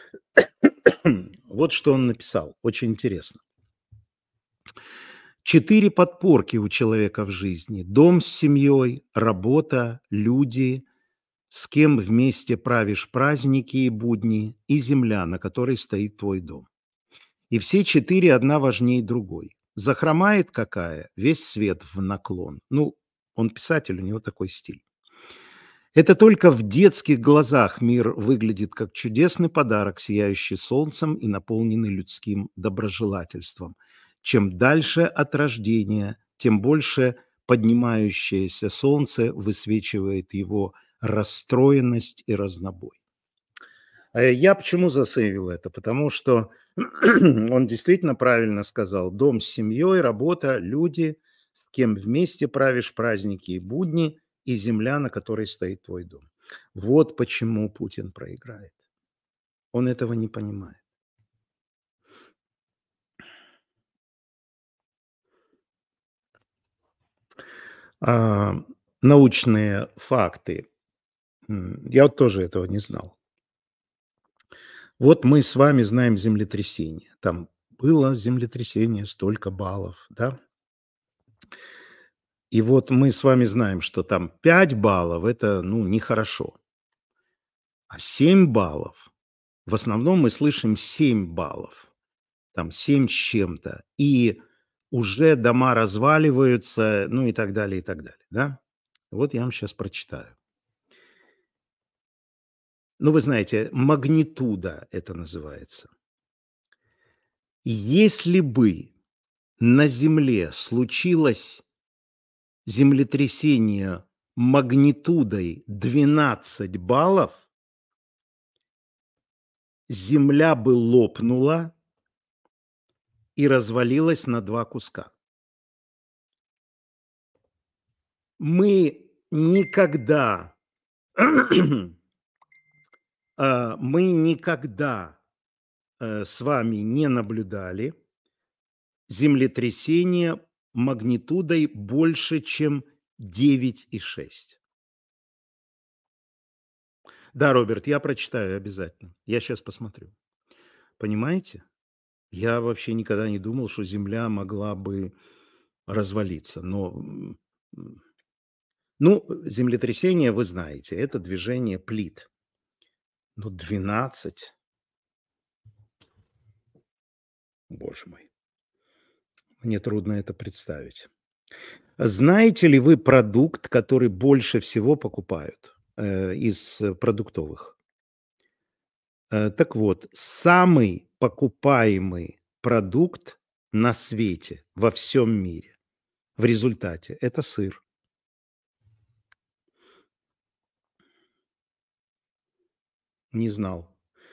Вот что он написал, очень интересно. Четыре подпорки у человека в жизни: дом с семьей, работа, люди, с кем вместе правишь праздники и будни, и земля, на которой стоит твой дом. И все четыре одна важнее другой. Захромает какая — весь свет в наклон. Ну, он писатель, у него такой стиль. Это только в детских глазах мир выглядит как чудесный подарок, сияющий солнцем и наполненный людским доброжелательством. Чем дальше от рождения, тем больше поднимающееся солнце высвечивает его расстроенность и разнобой. А я почему засейвил это? Потому что он действительно правильно сказал: дом с семьей, работа, люди, с кем вместе правишь праздники и будни, и земля, на которой стоит твой дом. Вот почему Путин проиграет. Он этого не понимает. А, научные факты. М, Я вот тоже этого не знал. Вот мы с вами знаем землетрясение. Там было землетрясение, столько баллов, да? И вот мы с вами знаем, что там пять баллов — это, ну, нехорошо. А семь баллов, в основном мы слышим семь баллов, там семь с чем-то, и уже дома разваливаются, ну и так далее, и так далее, да? Вот я вам сейчас прочитаю. Ну, вы знаете, магнитуда это называется. Если бы на Земле случилось землетрясение магнитудой двенадцать баллов, Земля бы лопнула, и развалилась на два куска. Мы никогда, а, мы никогда э, с вами не наблюдали землетрясение магнитудой больше, чем девять и шесть. Да, Роберт, я прочитаю обязательно. Я сейчас посмотрю. Понимаете? Я вообще никогда не думал, что Земля могла бы развалиться. Но, м, м, ну, землетрясение, вы знаете, это движение плит. Ну, двенадцать. Боже мой. Мне трудно это представить. Знаете ли вы продукт, который больше всего покупают э, из э, продуктовых? Э, так вот, самый покупаемый продукт на свете, во всем мире, в результате, это сыр. Не знал.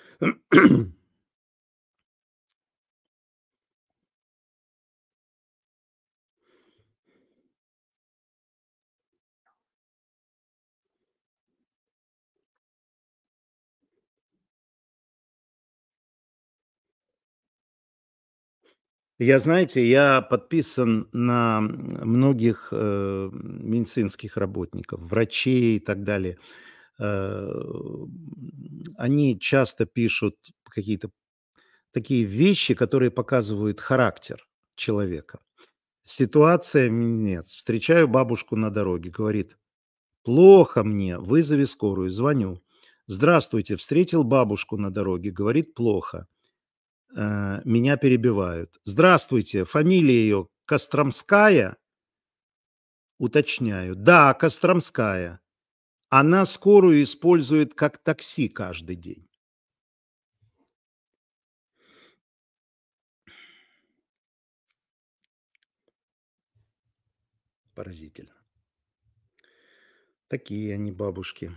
Я, знаете, я подписан на м, многих э, медицинских работников, врачей и так далее. Э, м, Они часто пишут какие-то такие вещи, которые показывают характер человека. Ситуация нет. Встречаю бабушку на дороге, говорит: плохо мне, вызови скорую. Звоню. Здравствуйте, встретил бабушку на дороге, говорит плохо. Э, Меня перебивают. Здравствуйте, фамилия ее Костромская? Уточняю. Да, Костромская. Она скорую использует как такси каждый день. Поразительно. Такие они бабушки.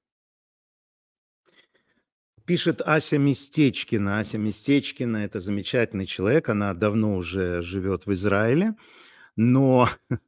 Пишет Ася Местечкина. Ася Местечкина – это замечательный человек. Она давно уже живет в Израиле, но,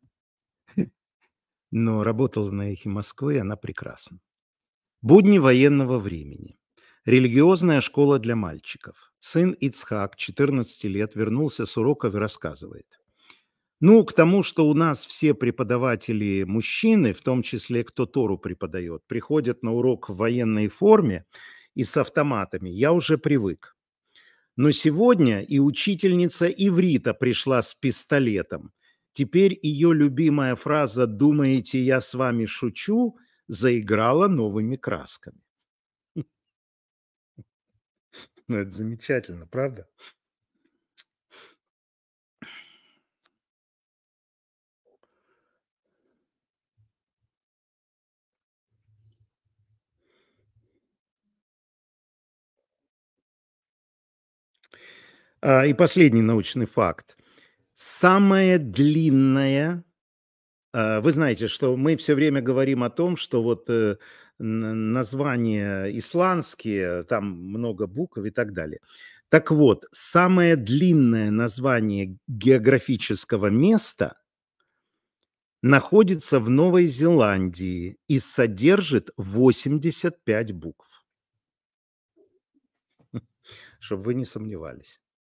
но работала на «Эхе Москвы», она прекрасна. Будни военного времени. Религиозная школа для мальчиков. Сын Ицхак, четырнадцати лет, вернулся с уроков и рассказывает. Ну, к тому, что у нас все преподаватели мужчины, в том числе кто Тору преподает, приходят на урок в военной форме и с автоматами, я уже привык. Но сегодня и учительница иврита пришла с пистолетом. Теперь ее любимая фраза «Думаете, я с вами шучу?» заиграла новыми красками. Ну, это замечательно, правда? А, и последний научный факт. Самая длинная, а, вы знаете, что мы все время говорим о том, что вот э, н- названия исландские, там много букв и так далее. Так вот, самое длинное название географического места находится в Новой Зеландии и содержит восемьдесят пять букв, чтобы вы не сомневались.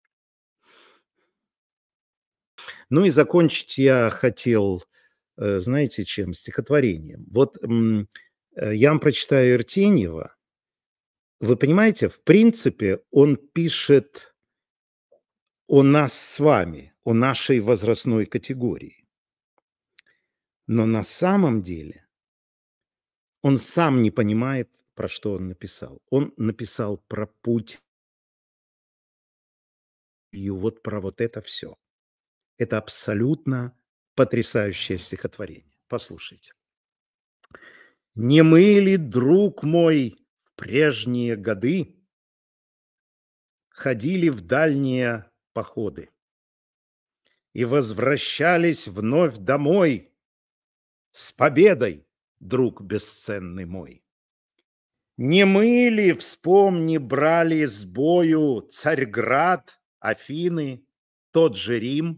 Ну и закончить я хотел, э, знаете, чем? Стихотворением. Вот м, э, я вам прочитаю Иртеньева. Вы понимаете, в принципе, он пишет о нас с вами, о нашей возрастной категории. Но на самом деле он сам не понимает, про что он написал. Он написал про путь и вот про вот это все. Это абсолютно потрясающее стихотворение. Послушайте. Не мы ли, друг мой, в прежние годы ходили в дальние походы и возвращались вновь домой с победой, друг бесценный мой? Не мы ли, вспомни, брали с бою Царьград, Афины, тот же Рим.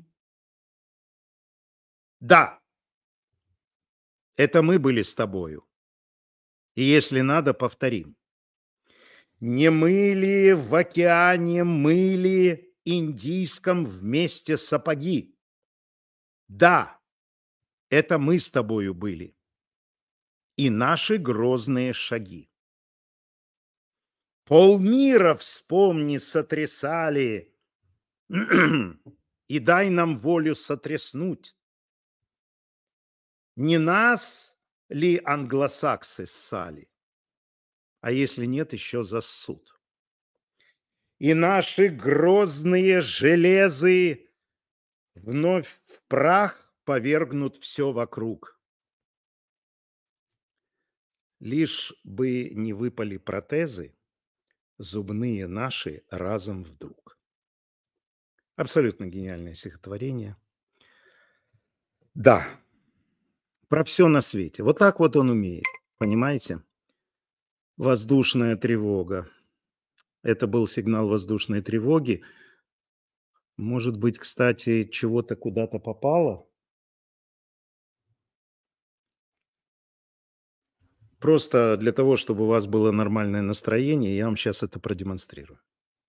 Да, это мы были с тобою. И если надо, повторим. Не мы ли в океане мыли Индийском вместе сапоги? Да, это мы с тобою были. И наши грозные шаги. Полмира, вспомни, сотрясали, и дай нам волю сотряснуть. Не нас ли англосаксы ссали? А если нет, еще зассут. И наши грозные железы вновь в прах повергнут все вокруг. Лишь бы не выпали протезы, зубные наши разом вдруг. Абсолютно гениальное стихотворение. Да, про все на свете. Вот так вот он умеет, понимаете? Воздушная тревога. Это был сигнал воздушной тревоги. Может быть, кстати, чего-то куда-то попало? Просто для того, чтобы у вас было нормальное настроение, я вам сейчас это продемонстрирую.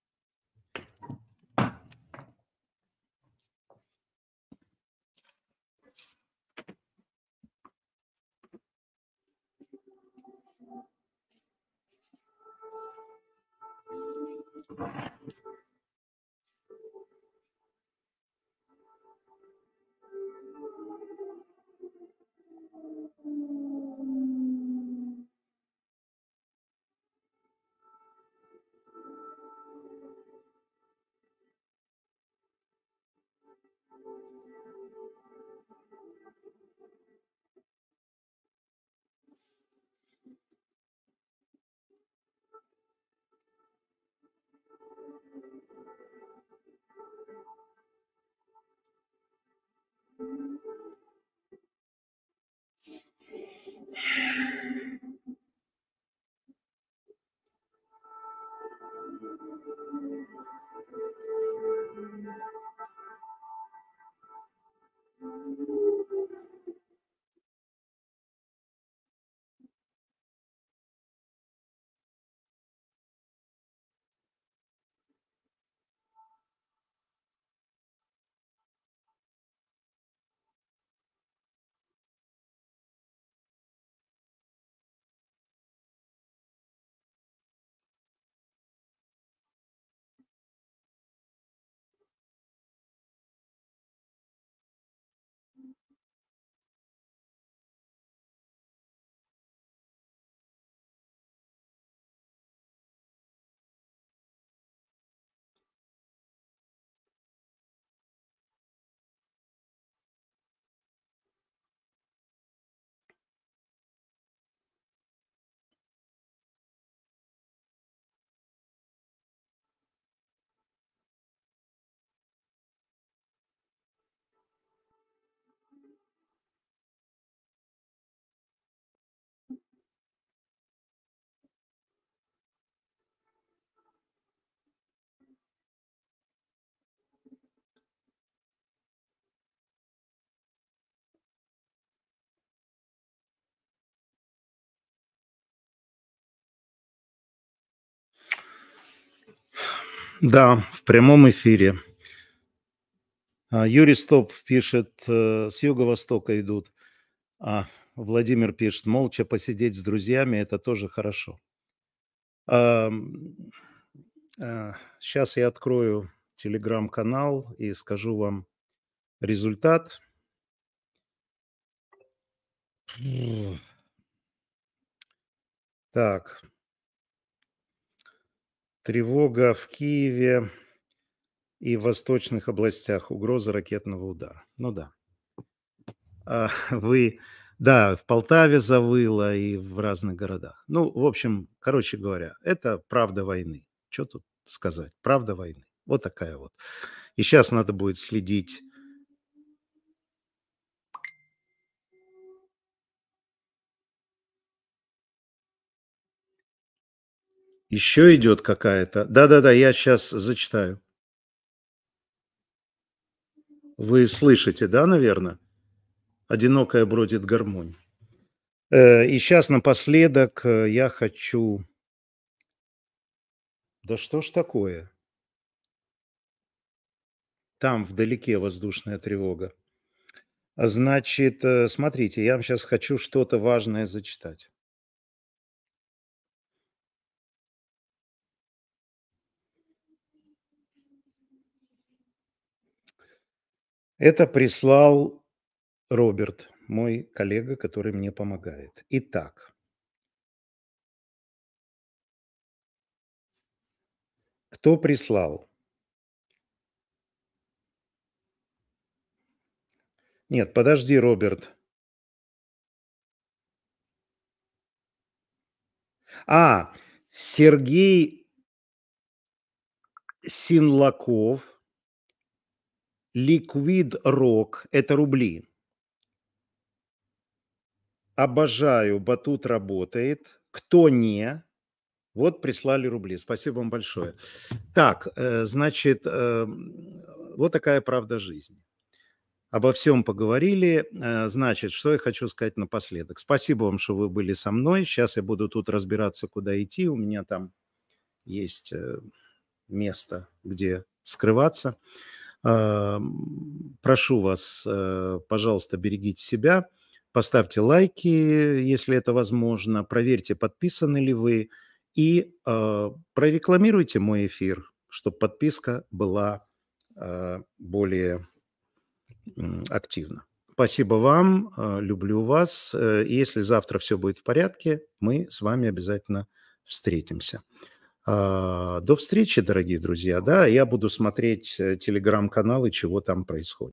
Да, в прямом эфире. Юрий Стоп пишет, с юго-востока идут. А Владимир пишет, молча посидеть с друзьями – это тоже хорошо. Сейчас я открою телеграм-канал и скажу вам результат. Так. Тревога в Киеве и в восточных областях. Угроза ракетного удара. Ну да. А, вы, да, в Полтаве завыло и в разных городах. Ну, в общем, короче говоря, это правда войны. Что тут сказать? Правда войны. Вот такая вот. И сейчас надо будет следить. Еще идет какая-то. Да-да-да, я сейчас зачитаю. Вы слышите, да, наверное? «Одинокая бродит гармонь». Э, и сейчас напоследок э, я хочу... Да что ж такое? Там вдалеке воздушная тревога. А Значит, э, смотрите, я вам сейчас хочу что-то важное зачитать. Это прислал Роберт, мой коллега, который мне помогает. Итак, кто прислал? Нет, подожди, Роберт. А, Сергей Синлаков, Liquid Rock, это рубли. Обожаю, батут работает. Кто не? Вот прислали рубли. Спасибо вам большое. Так, э, значит, э, вот такая правда жизни. Обо всем поговорили. Э, Значит, что я хочу сказать напоследок. Спасибо вам, что вы были со мной. Сейчас я буду тут разбираться, куда идти. У меня там есть э, место, где скрываться. Э, Прошу вас, э, пожалуйста, берегите себя. Поставьте лайки, если это возможно. Проверьте, подписаны ли вы. И э, прорекламируйте мой эфир, чтобы подписка была э, более м, активна. Спасибо вам, э, люблю вас. Э, и Если завтра все будет в порядке, мы с вами обязательно встретимся. А, До встречи, дорогие друзья. Да, я буду смотреть э, телеграм-каналы, чего там происходит.